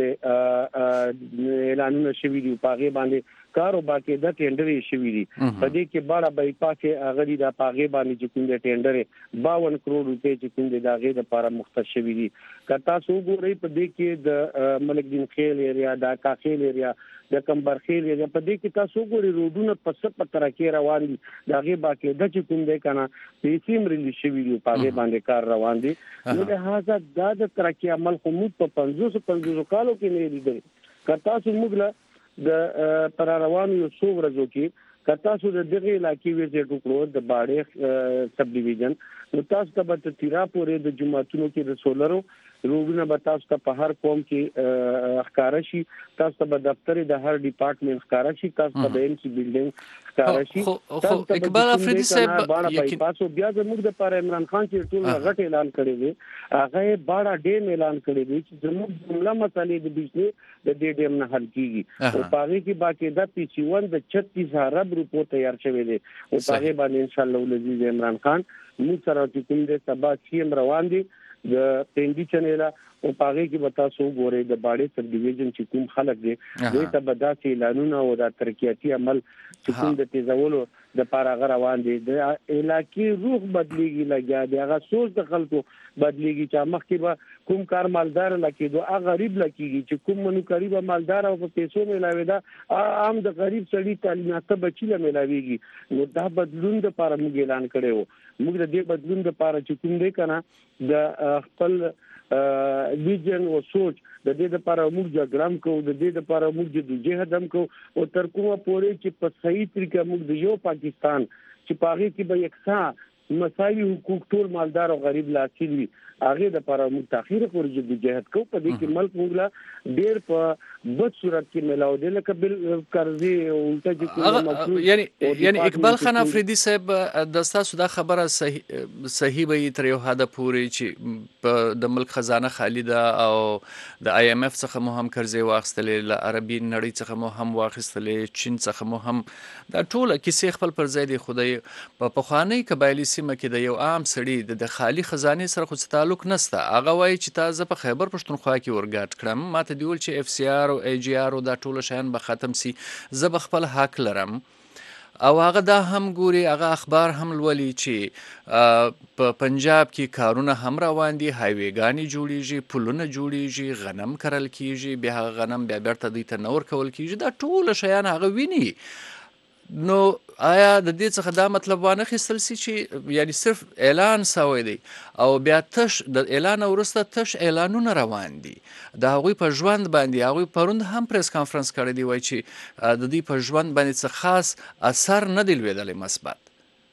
دی اعلانونه شوي دي پاغه باندې کارو باقي د ټینډر شوي دي په دې کې بالا بایپاس هغه دي د پاغه باندې چې کوم دی ټینډر 52 کروڑ روپے چې کوم دی داغه د لپاره مختص شوي دي. کتا سو ګوري په دې کې د ملک دین خیل ایریا د کاخیل ایریا د کمبرخیل ایریا په دې کې تاسو ګوري روډونه په ترکه روان دي داغه باقي د چې کوم دی کنه پیسې مرلي شوي دي پاغه باندې کار روان دي. نو لہذا دا د ترقی عمل خو موږ په 550 کالو کې نه لیدل. کتا سو موږ د پر روانو یو څو ورځو کې کتا سو د دغه علاقې وزې ټوکړو د باړې سب ډیویژن نو تاسو ته به تیرا پورې د جماعتونو کې د سولرو روډونه به تاسو ته په هر قوم کې ښکارا شي، تاسو ته به دفتر د هر ډپارټمنټ ښکارا شي، تاسو ته به MC بلډینګ ښکارا شي. خو اقبال افریدي صاحب تاسو بیا زموږ د پر عمران خان چې ټول غټ اعلان کړی دی، هغه باړه ډیم اعلان کړی دی چې زموږ جمله مسالې د بجلی د دې ډیم نه حل کیږي او پاره کې باقاعده PC1 د 36 ارب روپو تیار شوی دی او پاره باندې ان شاء الله ولزیز عمران خان موږ سره چې کوم د سبا سیم روان دي د پندی چنل او پاره کې وتا سو ګورې د باډي سب ډیویژن چې کوم خلک دي دوی ته بداسي اعلانونه او د ترقیاتي عمل چې کوم د تیزولو د پاره روان دي د علاقې روح بدليږي لګیا دی، هغه سوچ د خلکو بدليږي چې مخکې به کوم کار مالدار لکه دوه غریب لکېږي چې کوم منو قریب مالدار او په پیسو ملاوي دا عام د غریب سړي تعلیمات بچی له ملاويږي نو دا بدلون د لپاره موږ اعلان کړو. موږ د دې بدلون د لپاره چې کوم دی کنه د خپل ویژن او سوچ د دې لپاره موږ جګړم کوو، د دې لپاره موږ جهاد هم کوو او تر کومه پورې چې په صحیح طریقه موږ د یو پاکستان چې پاغي کې به یکسان مساوي حقوق ټول مالدار او غریب لاسیل وي هغه د لپاره موږ تاخير پورې د جهاد کوو. په دې کې ملک موږ لا ډېر په بد صورت کې ملاو دي لکه بل قرضې او الټا چې یعنی اقبال خان افریدي صاحب د تاسو دا خبره صحیح به تر یو حد پورې چې د ملک خزانه خالی ده او د IMF څخه مو هم قرضې واخیستلې، له عربي نړۍ څخه مو هم واخیستلې، چین څخه مو هم دا ټول کیسې خپل پر ځای دي. خدای په پخوانی قبایلی سیمه کې د یو عام سړي د خالی خزانه سره خو تعلق نشته. هغه وایي چې تاسو په خیبر پښتونخوا کې ورګاټ کړم، ماته دی ول چې FCR او AGR او دا ټول شیان به ختم سي، زه به خپل حق لرم. او هغه دا هم ګوري، هغه اخبار هم لولي چې په پنجاب کې کارونه هم روان دي، هایویګانی جوړیږي، پلونه جوړیږي، غنم کرل کیږي، بیا هغه غنم بیا بیرته دوی ته نور کول کیږي، دا ټول شیان هغه ویني. نو آیا د دې څخه دا مطلب وانه خستل سي چې یعنی صرف اعلان سوی دی او بیا تش د اعلان وروسته تش اعلانونه روان دي د هغوی په ژوند باندې؟ هغوی پروند هم پریس کانفرنس کړی دی، وایي چې د دې په ژوند باندې څه خاص اثر نه دی لویدلی مثبت.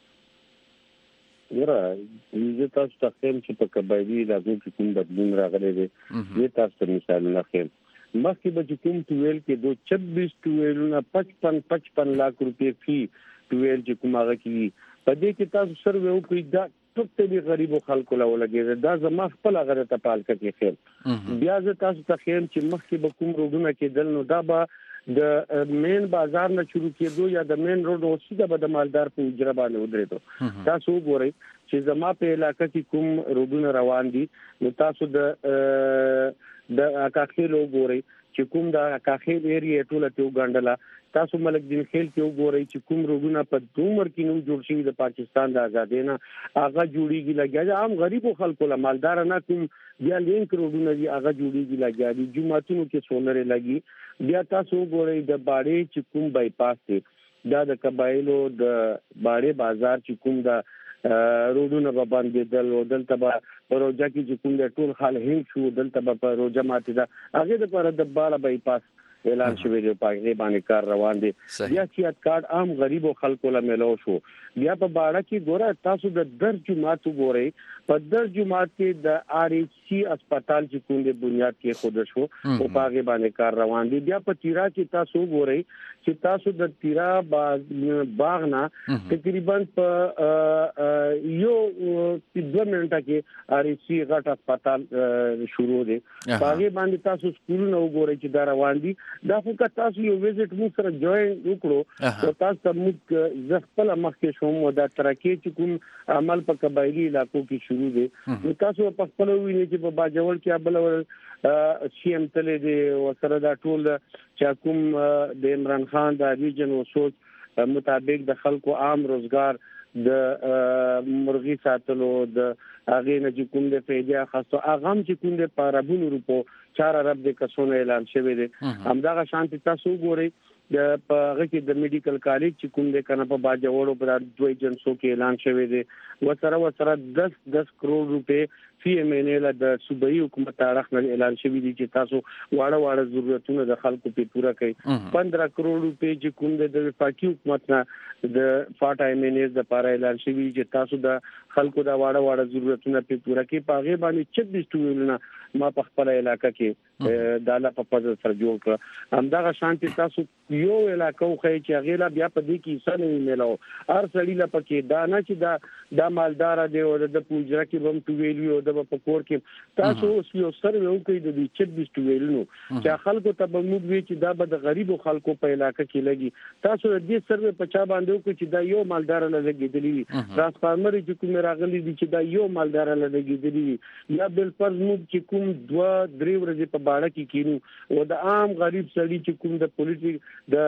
ګوره زه تاسو ته خیم چې په قبایلي علاقو کې کوم بدلون راغلی دی، زه تاسو ته مثالونه خیم. مخکې به چې کوم ټویل کې دو 26 ټویلونه 55 लाख روپے فی ټویل چې کوم هغه کې په دې کې تاسو سروې وکړئ دا ټول غریبو خلکو له ولګي دا زما خپل غره ته پالکه کې خیر. بیا زه تاسو ته خیم چې مخکې به کوم روډونه کې دل نو دا به د مین بازار نه شروع کېدو یا د مین روډ او سیده به د مالدار په اجره باندې ودرېدو. تاسو وګورئ چې زما په علاقې کې کوم روډونه روان دي نو تاسو د اکاخیل وګورئ چې کوم د اکاخیل ایریا ټوله ته وګڼډله، تاسو ملک دین خیل کې وګورئ چې کوم روډونه په دومر کې نو جوړ شوي د پاکستان د آزادۍ نه هغه جوړیږي لګیا عام غریبو خلکو له مالدار نه کوم بیا لینک روډونه دي هغه جوړیږي لګیا دي، جمعتونو کې سولر لګي. بیا تاسو وګورئ د باډي چې کوم بایپاس دی دا د قبایلو د باډي بازار چې کوم د روډونه به باندې دل دلته به پروژه کې چې کوم د ټول حال هند شو دلته به پروژه ماته دا هغه د پر د بالا بایپاس اعلان شوی دی، پاکستان باندې کار روان دي. بیا چې کارت عام غریب او خلکو له ملو شو. بیا په باړه کې ګوره تاسو د درج جماعت وګورئ، په درج جماعت کې د RHC هسپتال چې کوم د بنیاد کې خود شو او پاګه باندې کار روان دي. بیا په تیرا کې تاسو وګورئ چې تاسو د تیرا باغ نه تقریبا په یو 2 منټه کې RHC غټ هسپتال شروع دي. پاګه باندې تاسو سکولونه وګورئ چې دا روان دي. دا خو که تاسو یو ویزټ مو سره جوائن وکړو او تاسو ته موږ زغپل مخکې شوم دا ترکیه چې کوم عمل په قبایلی علاقو کې شروع دي نو تاسو په خپل ویني چې په باجوړ کې بل CM تلې دي او سره دا ټول چې کوم د عمران خان د ریجن او سوچ مطابق د خلکو عام روزګار د مرغي ساتلو د هغه نه چې کوم د پیدا خاصو اغم چې کوم د پارابونو روپو 4 ارب د کسونه اعلان شوی دی. همدغه شانتي تاسو ګورئ د هغه کې د میډیکل کالج چې کوم د کنه په باجوړو په دوه ایجنسو کې اعلان شوی دی وسره 10 کروڑ روپے فی MNA د صوبایي حکومت طرف نه اعلان شوی دی چې تاسو واړه ضرورتونه د خلکو په پورا کړئ 15 کروڑ روپے چې کوم د وفاقي حکومت نه د فاټا MNA د لپاره اعلان شوی چې تاسو د خلکو د واړه ضرورتونه په پورا کړئ په هغه باندې 26 ټولونه ما په خپل علاقې کې د الله په فضل سره جوړ کړ همدغه شانتي تاسو یو علاقې خو چې هغه لا بیا په دې کې څه نه ملو هر سړی لا پکې دا نه چې دا مالدار دی او د پوجرا کې بم تو ویلو د په کور کې تاسو اوس یو سره یو کوي د 26 ویلونو چې خلکو ته به موږ وی چې دا به د غریبو خلکو په علاقې کې لګي تاسو دې سره په چا باندې کوي چې دا یو مالدار نه لګیدلی ترانسفارمر چې کوم راغلي دي چې دا یو مالدار نه لګیدلی یا بل پر موږ چې کوم 2-3 ورځې په باړه کې کینو او د عام غریب سړي چې کوم د پولیټیک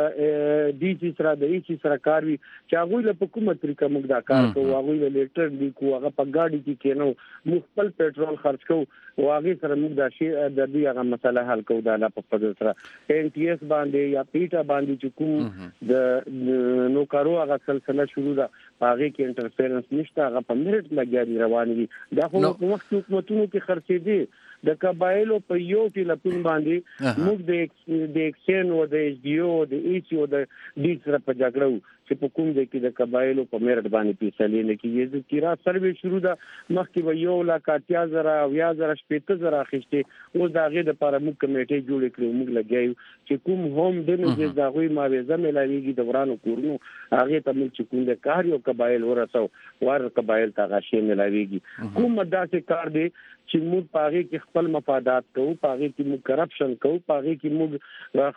د ډي سي سره د ای سي سره کاروي چې هغه له حکومت طریقه موږ دا کار کوو هغه له لیټر دی کو هغه په ګاډي کې کینو مخبل پېټرول خرج کوو او هغه سره موږ دا شی د دې هغه مسله حل کوو دا په فضل سره NTS باندې یا پیټا باندې چې کوم د نوکارو هغه سلسله شروع ده هغه کې انټرفیرنس نشته هغه په میرټ لګیا روان دي دا خو حکومتونو کې خرڅې دي د قبایلو په یو ټلیفون باندې موږ د ایکسن او د HDO او د EC او د ډي سره په جګړه چې په کوم ځای کې د قبایلو په میرټ باندې پیسې نه کیږي د تیرا سروې شروع ده مخکې به 1,80,000 او 1,000 اخیسته اوس دا غي د لپاره موږ کمیټې جوړ کړو موږ لګیو چې کوم هم د نه د غوي ماویزه ملایږي د ورانو کورونو هغه ته موږ چې کوم د کار یو قبایل ورسو ور قبایل ته غشي ملایږي کوم مداسه کار دی چې موږ پاغي کې خپل مفادات کوو پاغي کې موږ کرپشن کوو پاغي کې موږ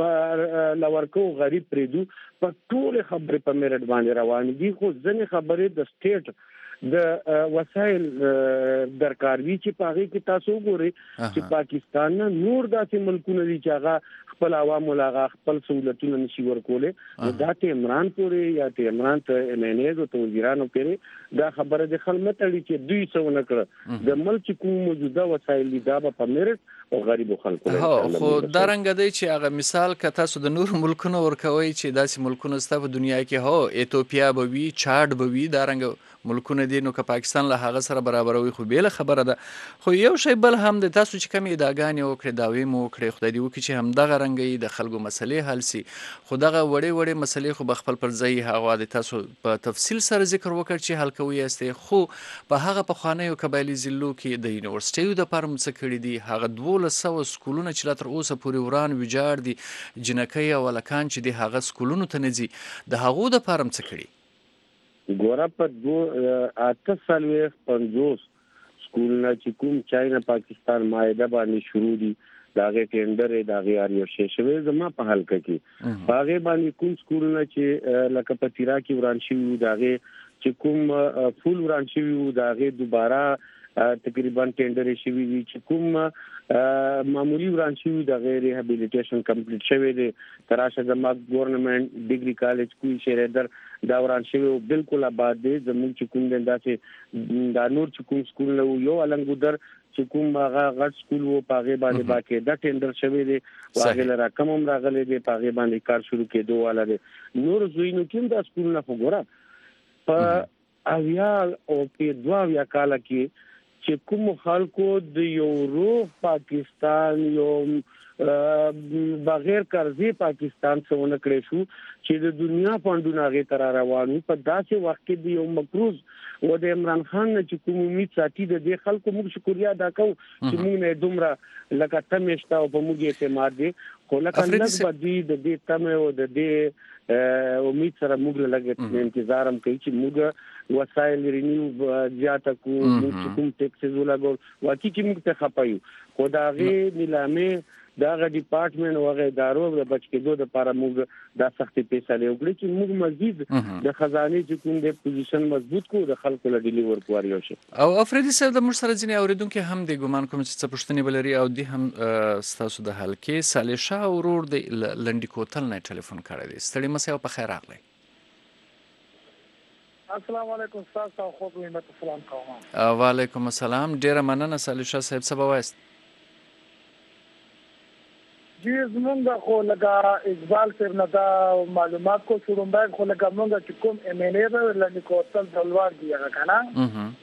خپل لورکو غریب پریدو په ټول خبرې په میرټ باندې روان دي خو ځنې خبرې د سټیټ د وسایل درکار وی چې پاغي کې تاسو ګوري چې پاکستان نور داسې ملکونه دي چې هغه خپل عوامو لاغه خپل سہولتونه نشي ورکوله دا ته عمران پورې یا ته عمران ته MNA او وزیرانو پورې دا خبره د خلمت لري چې دوی څه نه کړ د ملک کوم موجوده وسایل دي دا په میرټ او غریب خلکو خو دا رنګ دی چې هغه مثال ک تاسو د نور ملکونو ورکوي چې داسې ملکونه ستاسو په دنیا کې هو ایتوپیا به وي چاډ به وي دا رنګ ملکونه دي نو که پاکستان له هغه سره برابروي خو بیل خبره ده خو یو شی بل هم د تاسو چې کوم ادعاګانې وکړي داوی مو وکړي خدای دې وکړي چې هم دغه رنګي د خلکو مسلې حل سي خو دغه وړې مسلې خو بخپل پر ځای هغه د تاسو په تفصیل سره ذکر وکړ چې حل کوي است خو په هغه په خوانیو قبایلی ضلعو کې د یونیورسيټیو د پرم څخه کړي دي هغه 1200 سکولونه چې تر اوسه پورې وران ویجاړ دي جنکۍ او لکان چې د هغه سکولونو ته نزي د هغو د پرم څخه کړي ګوره په 850 سکولونه چې کوم چاینا پاکستان مایده باندې شروع دي داغه ټینډر داغه اړ یو شی زما په حلقه کې هغه باندې کوم سکولونه چې لکه په تیرا کې وران شي داغه چې کوم فول وران شي داغه دوباره تقریبا ټینډر شي وی چې کوم معمولی وران شي د غیر ریهابیلیټیشن کمپلیټ شوی دی تراشه زما ګورنمنت ډیګري کالج کوی شهردر دا وران شي بالکل آباد دی زموږ چې کوم داسې دا نور چې کوم سکول نو یو النګودر چې کوم هغه غټ سکول وو پاغه باندې باکې دا ټینډر شوی دی واغه لرا کوم راغلي دی پاغه باندې کار شروع کېدو والا دی نور زوینو کې دا سکول نه وګوره په اویا او په 2 کال کې چې کوم خلکو د یورو پاکستان یو بغیر قرضې پاکستان څخه کړی شو چې د دنیا فاندونه غي تر روانو په داسې وخت کې د یو مکروز و د عمران خان چې کوم امید ساتي د خلکو موږ شکریا ادا کوو چې موږ نه دومره لکه تمشتا او په موږ اعتماد دي خو لکه لږ بدی د دې تم او د دې امید سره موږ لګ انتظار هم کوي چې موږ وسایل رینیو زیاته کوم ټیکسز ولګول واکې چې موږ ته خپایو خدای نیلامه داغه ډپارټمنټ او هغه ادارو د بچ کېدو لپاره موږ د سختي پیسې لوګړي چې موږ مزید د خزانه چې کوم د پوزیشن مضبوط کو د خلکو له ډیلیور کواري شي او افریدي صاحب د مرسره ځینې اوریدونکو هم د ګمان کوم چې پښتني بلري او د هم ستاسو د حلقې صالحه ورور د لنډی کوتل نه ټلیفون کړی دی ستړي مسه په خیر راغلی السلام علیکم تاسو خو به مت سلام کوم وعلیکم السلام ډیر مننه صالحه صاحب څه بوایست زمونږ خو لکه اقبال صاحب نه دا معلومات کو شروع خو لکه مونږ چې کوم MNA به لنډ کوتل دلوار دی هغه کنه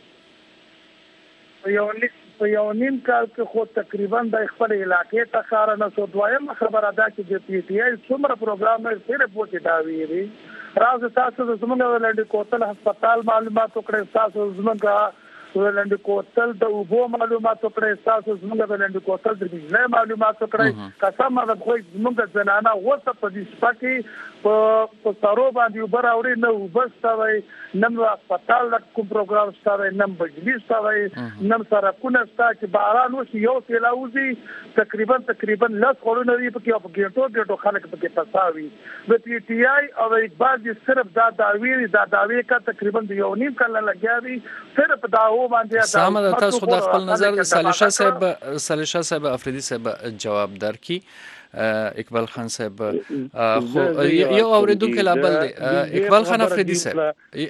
په یو نیم کال کې خو تقریبا د خپل علاقې ته کار نه شو. دویم خبره ده چې د PTI څومره پروګرام یې سره پوښتې دا ویری راز تاسو د زمونږ لنډ کوتل هسپتال معلومات وکړئ، تاسو زمونږ لنډ کوتل د اوبو معلومات وکړئ، تاسو زمونږ د لنډ کوتل د بجلی معلومات وکړئ. قسم ده خو زمونږ زنانه وسه په دې سپکه په سارو باندې وبر اوري نه وبستوي نم هسپتال د کوم پروګرام ستوي نم بجلی ستوي نم سرکونه ستا چې باران وشي یو تلاوزي تقریبا لاس خورونه دی په ګټو خلک په کې پساوي. د PTI او اقبال صرف دا داوی کا تقریبا د یو نیم کال لګیاري صرف دا و باندې سامه تاسو خو د خپل نظر د سالیشا صاحب افریدي صاحب جواب درکې اقبال خان صاحب خو یو اوریدونکو لا بل دی اقبال خان افریدي صاحب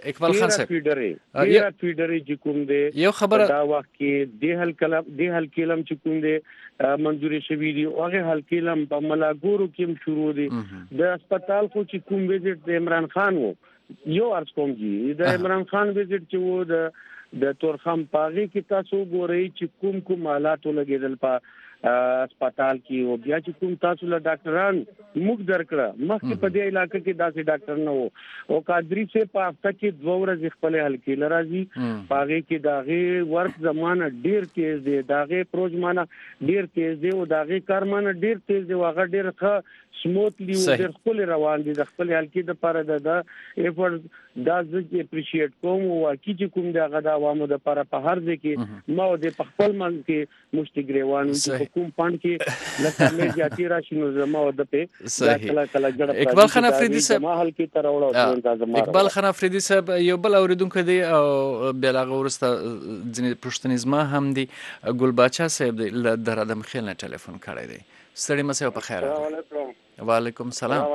یا فیډري چې کوم دی یو خبره دا وخت کې د هل کلم چې کوم دی منځوري شوی دی هغه هل کلم په ملاګورو کې شروع دی د هسپتال خو چې کوم ویزټ د عمران خان وو یو ارز کوم جی د عمران خان ویزټ چې وو د تورخم پاغي کې تاسو ګورئ چې کوم حالات لګیدل په هسپتال کې او بیا چې کوم تاسو له ډاکټران موږ درکړه مخکې په دې علاقې کې داسې ډاکټر نه وو او قادری سے په هفته کې 2 ورځې خپل حل کې لراځي پاغي کې داغه ورک زمانہ ډیر تیز دی داغه پروژمانه ډیر تیز دی او داغه کارمانه ډیر تیز دی واغه ډیر ښه سموتلی او ډیر خپل روان دي د خپل حل کې د پاره د ایفورت دا زه اپریشیټ کوم او چې کوم دغه د عوامو د پاره په هر ځای کې ما د خپل من کې مشتګریوان چې کوم پاند کې لکه مې جاتی راشي نو زما او د په کله جوړه اقبال خان افریدي صاحب ما حل کې تر وړو اقبال خان افریدي صاحب یو بل اوریدونکو دی او بلغه ورسته ځنې پښتنیز ما هم دی ګل باچا صاحب دی له درادم خیل نه ټلیفون کړی دی ستړي مسه په خیر وعلیکم سلام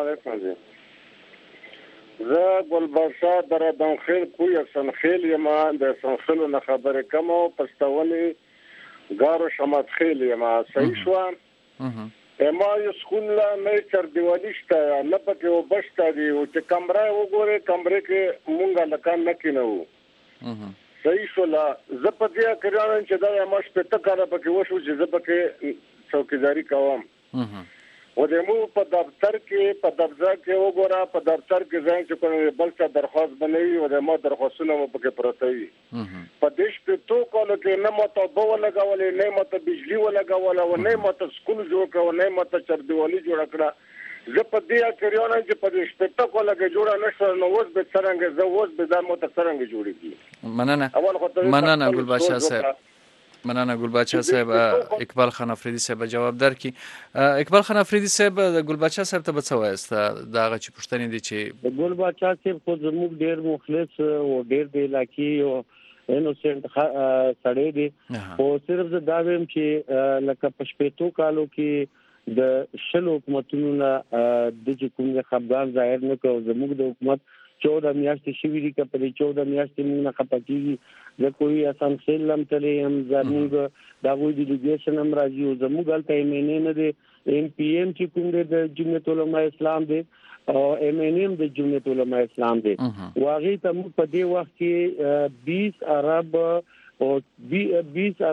زه ګل باچا درادم خیل کوی سنخیل یما د سنخیل نه خبره کوم پښتوني ګارو شمات خیل یما صحیح شو اما یو سکول نه چر دیوالی شته نه پکې وبشته دی او چې کمره وګوره کمره کې مونږه لکان نه کینو صحیح شو لا زه په دې کړم چې دا ما شپه ته کار پکې وشو چې زه پکې څوکیداری کوم و د مو په دفتر کې وګوره په دفتر کې ځای چې کوم بل څه درخواست بنوي او د ما درخواستونه مو پکې پروت وي په دې شپه تو کولو کې نه ماته بو لګولې نه ماته بجلی ولګول او نه ماته سکول جوړ کړو نه ماته چردیوالي جوړ کړه زه په دې کړیونه چې په دې شپه ته کوله کې جوړه نشو نو اوس به څنګه زه اوس به د مو ته څنګه جوړیږي مننه ګل باچا صاحب مننه ګل باچا صاحب اقبال خان افریدي صاحب جواب درکې اقبال خان افریدي صاحب د ګل باچا صاحب ته څه وایست دا هغه چې پښتني دي چې د ګل باچا صاحب خو زموږ ډیر مخلص او ډیر د علاقې او انوسنت سړی دی او صرف دا وایم چې لکه پښپېتو کالو کې د شلو حکومتونو د کوم خپګان ظاهر نه کوي زموږ د حکومت 14 میاشتې شوې دي که په 14 میاشتې موږ نه خپکیږي د کوئی اسان سلم تلې هم زموږ دا وې د ډیګیشن هم راځي او زموږ الته MNA نه دي MPM چې کوم د جمعیت العلماء اسلام دي او MNM د جمعیت العلماء اسلام دي واغې ته موږ په دې وخت کې 20 ارب او 20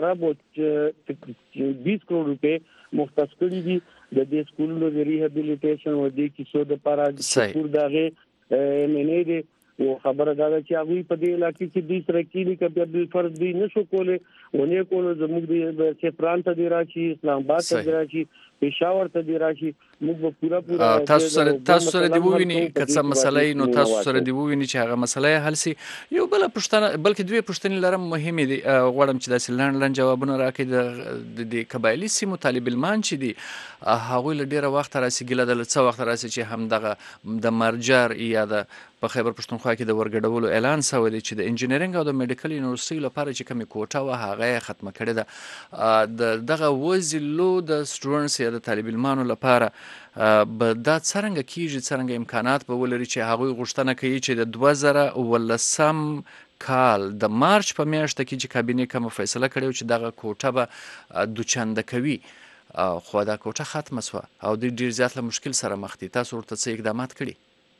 کروڑ روپے مختص کړي دي د دې سکولونو د ریهابیلیټیشن او د کیسو د لپاره د دغه MNA دي او خبره دا چې هغه په دې علاقې کې د ترکیلی کبه د فرض دی نشو کوله ونه کوله زموږ د سفران ته دی راشي اسلام آباد ته دی راشي پېښور ته دی راشي موږ پورا تاسو سره دی وویني کڅه مسلې نو تاسو سره دی وویني چې هغه مسلې حل سي یو بل پښتنه بلکې دوی پښتني لرم مهمه دي غواړم چې د سلان جوابونه راکړي د قبایلی سیمو طالب المان چې دي هغه له ډیره وخت راسي ګله د څو وخت راسي چې هم دغه د مرجر یا د په خیبر پښتونخوا کې د ورګډولو اعلان شوی دی چې د انجینرینګ او د میډیکل یونیورسيټي لپاره چې کومه کوټه و هغه ختمه کړې ده دغه وزلو د سټوډنټس یا د طالب علمانو لپاره به دا څنګه کیږي څنګه امکانات به ولري چې هغه غوښتنه کوي چې د 2019 کال د مارچ په میاشت کې چې کابینه کوم فیصله کړې چې دغه کوټه به دوچنده کوي خو دا کوټه ختمه شوه او دوی ډېر زیات له مشکل سره مخ دي. تاسو ورته څه اقدامات کړي؟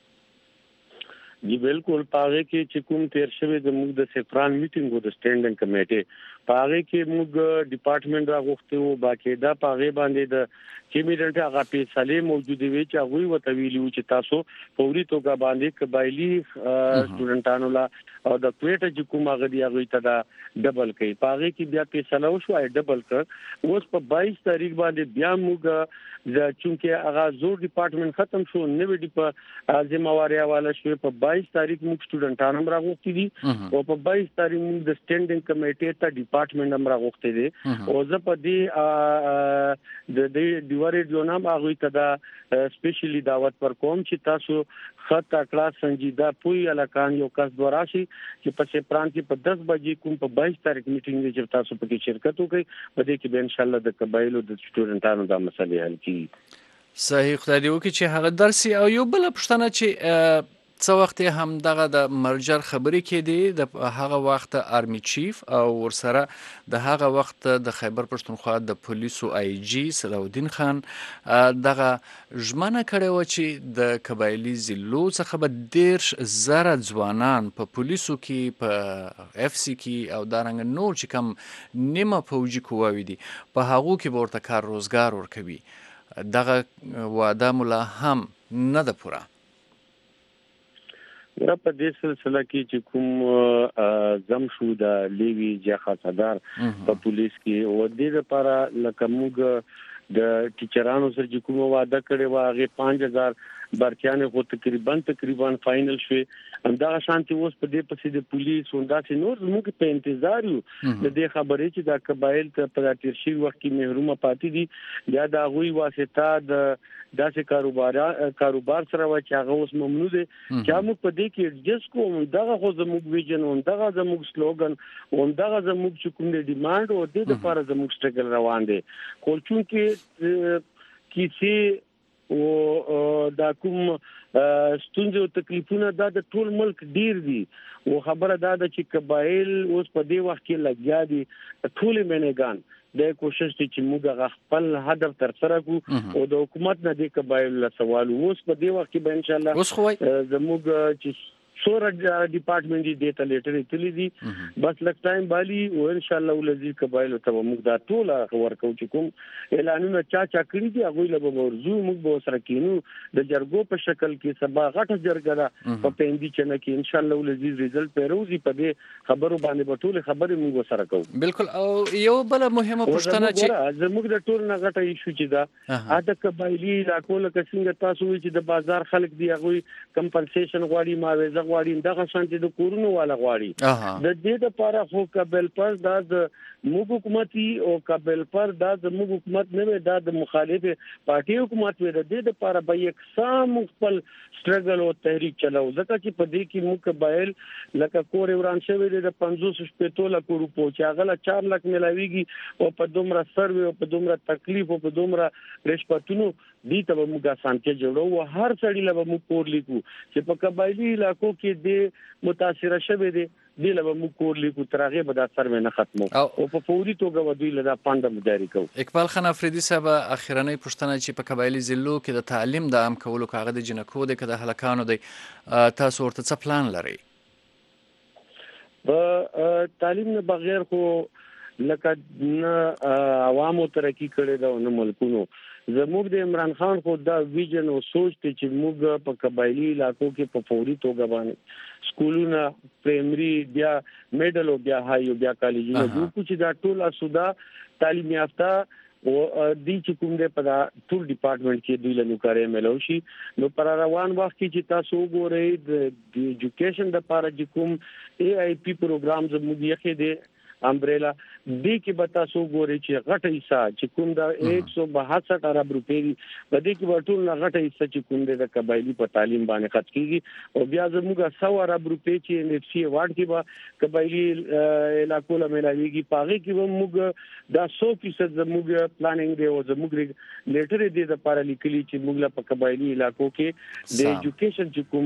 جی بالکل پاغه کې چې کوم تیر شوی د موږ د سفران میټینګ و د سټینډینګ کمیټې پاغه کې موږ ډپارټمنټ راغوښته وو باقاعده پاغه باندې د کیمیډنټ هغه فیصله موجوده وي چې هغه وتویلو چې تاسو فوري توګه باندې قبایلی سټوډنټانو لا او د کوټه چې کوم هغه دی هغه ته دا ډبل کوي پاغه کې بیا فیصله وشو ډبل کړ اوس په 22 تاریخ باندې بیا موږ د چونکه هغه زور ډپارټمنټ ختم شو نوې ذمہواری حواله شو په 22 تاریخ موږ سټوډنټانو راغوښتي دي او په 22 تاریخ موږ د سټینډینګ کمیټې ته ډپارټمنټ هم راغوښتي دي او زه په دې د دیوارې جناب هغه ته دا سپیشلی دعوت پر کوم چې تاسو خطه کلاس سنجیده پوی الکان یو کس دوراشي چې په سپران کې په 10 بجې کوم په 22 تاریخ میټینګ کې چې تاسو پکې شرکت وکړي په دې کې به ان شاء الله د قبایلو د سټوډنټانو د مسلې حل کیږي. صحیح خدای دې وکړي چې هغه درسي او یو بل پښتنه چې څو وخت هم دغه د مرجر خبرې کې دی د هغه وخت آرمی چیف او ورسره د هغه وخت د خیبر پښتونخوا د پولیسو آی جی صلاح خان دغه ژمنه کړې و چې د قبایلی ضلعو څخه به 10,000 ځوانان په پولیسو کې په اف سی کې او دارنګ نور چې کم نیمه فوجي قواوی دي په هغو کې به ورته کار روزګار ورکوي. دغه وعده مولا هم نه ده پوره. را په دې سلسله کې چې کوم زم شو د لیوی جخه صدر په پولیس کې و دې لپاره لکه موږ د ټیچرانو سره چې کوم وعده کړی و هغه 5,000 برتیانه خو تقریبا فائنل شوی همدا شانتي اوس په دې پسې د پولیس ونداسې نور موږ په انتظار یو د دې خبرې چې دا قبایل ته په ترشي وخت کې محرومه پاتې دي یا دا غوي واسطه د داسې کاروبار سره و چې هغه اوس ممنوع دي چې موږ په دې کې جس کوم دغه خو زموږ ویژن او دغه زموږ سلوګن او دغه زموږ چې کوم د ډیماند او د لپاره زموږ سټرګل روان دي خو چونکه کیسه او دا کوم ستونزې او تکلیفونه دا د ټول ملک ډیر دي او خبره دا ده چې قبایل اوس په دې وخت کې لګیا دي ټول منګان د کوشش چې موږ خپل هدف تر سره کو او د حکومت نه د قبایل له سوال اوس په دې وخت کې به ان شاء الله زموږ چې سور ډپارټمنټ دی ته لیټر اتلی دي بس لک ټایم بالی او ان شاء الله ولذي قبایل ته موږ دا ټول ورکو چې کوم اعلانونه چا کړی دي هغه له ورزو موږ به سره کینو د جرګو په شکل کې سبا غټه جرګه ده په پېندي چنه کې ان شاء الله ولذي ریزلټ پیروزي په دې خبرو باندې به ټول خبرې موږ سره کوو. بالکل او یو بل مهمه پوښتنه چې زموږ د ټول نه غټه ایشو چې دا اته قبایلی علاقو لکه څنګه تاسو وی چې د بازار خلک دی هغه کمپنسیشن غواړي معاوضه غواړي دغه شانتي د کورونو والا غواړي د دې لپاره خو قبل پر دا د موږ حکومتي او قبل پر دا د موږ حکومت نه دا د مخالفه پارټي حکومت وي د دې لپاره به یکسان خپل سټرګل او تحریک چلاو ځکه چې په دې کې موږ قبایل لکه کور وران شوی د 500 لک روپو چې هغه 4 لک ملاويږي او په دومره سروي او په دومره تکلیف او په دومره رشوتونو دي ته موږ سانته جوړو او هر څړي له موږ کور لیکو چې په قبایلی علاقو کې د متاثر شوه دي له موږ کور لیکو ترغه به دا سروي نه ختمو او په فوري توګه ودوی له پاند مداري کو. اقبال خان افریدي صاحب اخیرنۍ پښتنه چې په قبایلی ضلعو کې د تعلیم د عام کولو کاغذ د جنکو د کده هلکانو دی تاسو ورته څه پلان لرئ؟ په تعلیم نه بغیر خو لکه نه عوامو ترقی کړي دا نه ملکونو زموږ د عمران خان خو دا ویژن او سوچ ته چې موږ په قبایلی علاقو کې په فوري توګه باندې سکولونه پرایمري بیا میډل او بیا هاي او بیا کالجونه جو چې دا ټول اسودا تعلیم یافته او د چې کوم د په ټول ډپارټمنټ کې دوی له نوکاري ملوشي نو پر روان وخت کې چې تاسو وګورئ د ایجوکیشن د لپاره چې کوم ای آی پی پروګرام زموږ یې دی امبریلا دې کې به تاسو ګورئ چې غټه حصہ چې کوم دا 162 ارب روپۍ دی په دې کې ورټول غټه حصہ چې کوم د قبایلی په تعلیم باندې خرج کیږي او بیا زموږ 100 ارب روپۍ چې ان اف سی ایوارډ کې به قبایلی علاقو له ملاويږي پاغي کې به موږ دا 100% زموږ پلانینګ دی او زموږ لیټر دی د لپاره لیکلي چې موږ په قبایلی علاقو کې د ایجوکیشن چې کوم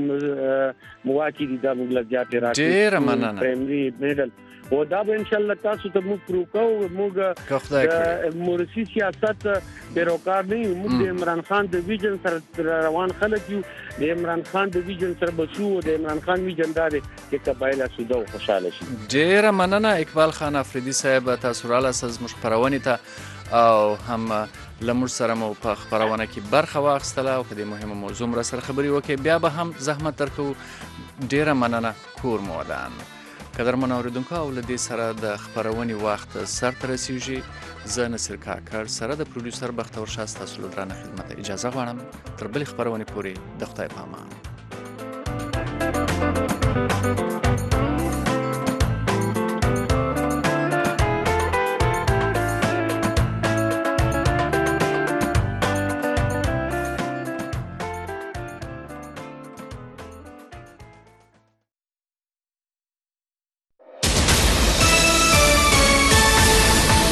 مواقع دي دا موږ لا زیات راځي ډیر مننه پرایمري میډل او دا به ان شاء الله تاسو ته موږ فکر وکړو موږ د مورثي سیاست پیروکار نه یو. موږ د عمران خان د ویژن سره روان خلک یو. د عمران خان د ویژن سره بچو د عمران خان ویژن دار چې قبایل سوده او خوشاله شي. ډیر مننه اقبال خان افریدي صاحب، تاسو را لاسز مخبرونه ته او هم لمر سره مو په خبرونه کې برخه واخیستله او په دې مهمه موضوع مر سره خبري وکړي. بیا به هم زحمت درکو. ډیر مننه. کور مو ودان. قدرمن اوریدونکو، او لدې سره د خبرونې وخت سر ته رسیږي. زه نصر کاکړ سره د پروډوسر بختور شاه ستاسو له درانه خدمت اجازه غواړم. تر بلې خبرونې پورې د خدای په امان.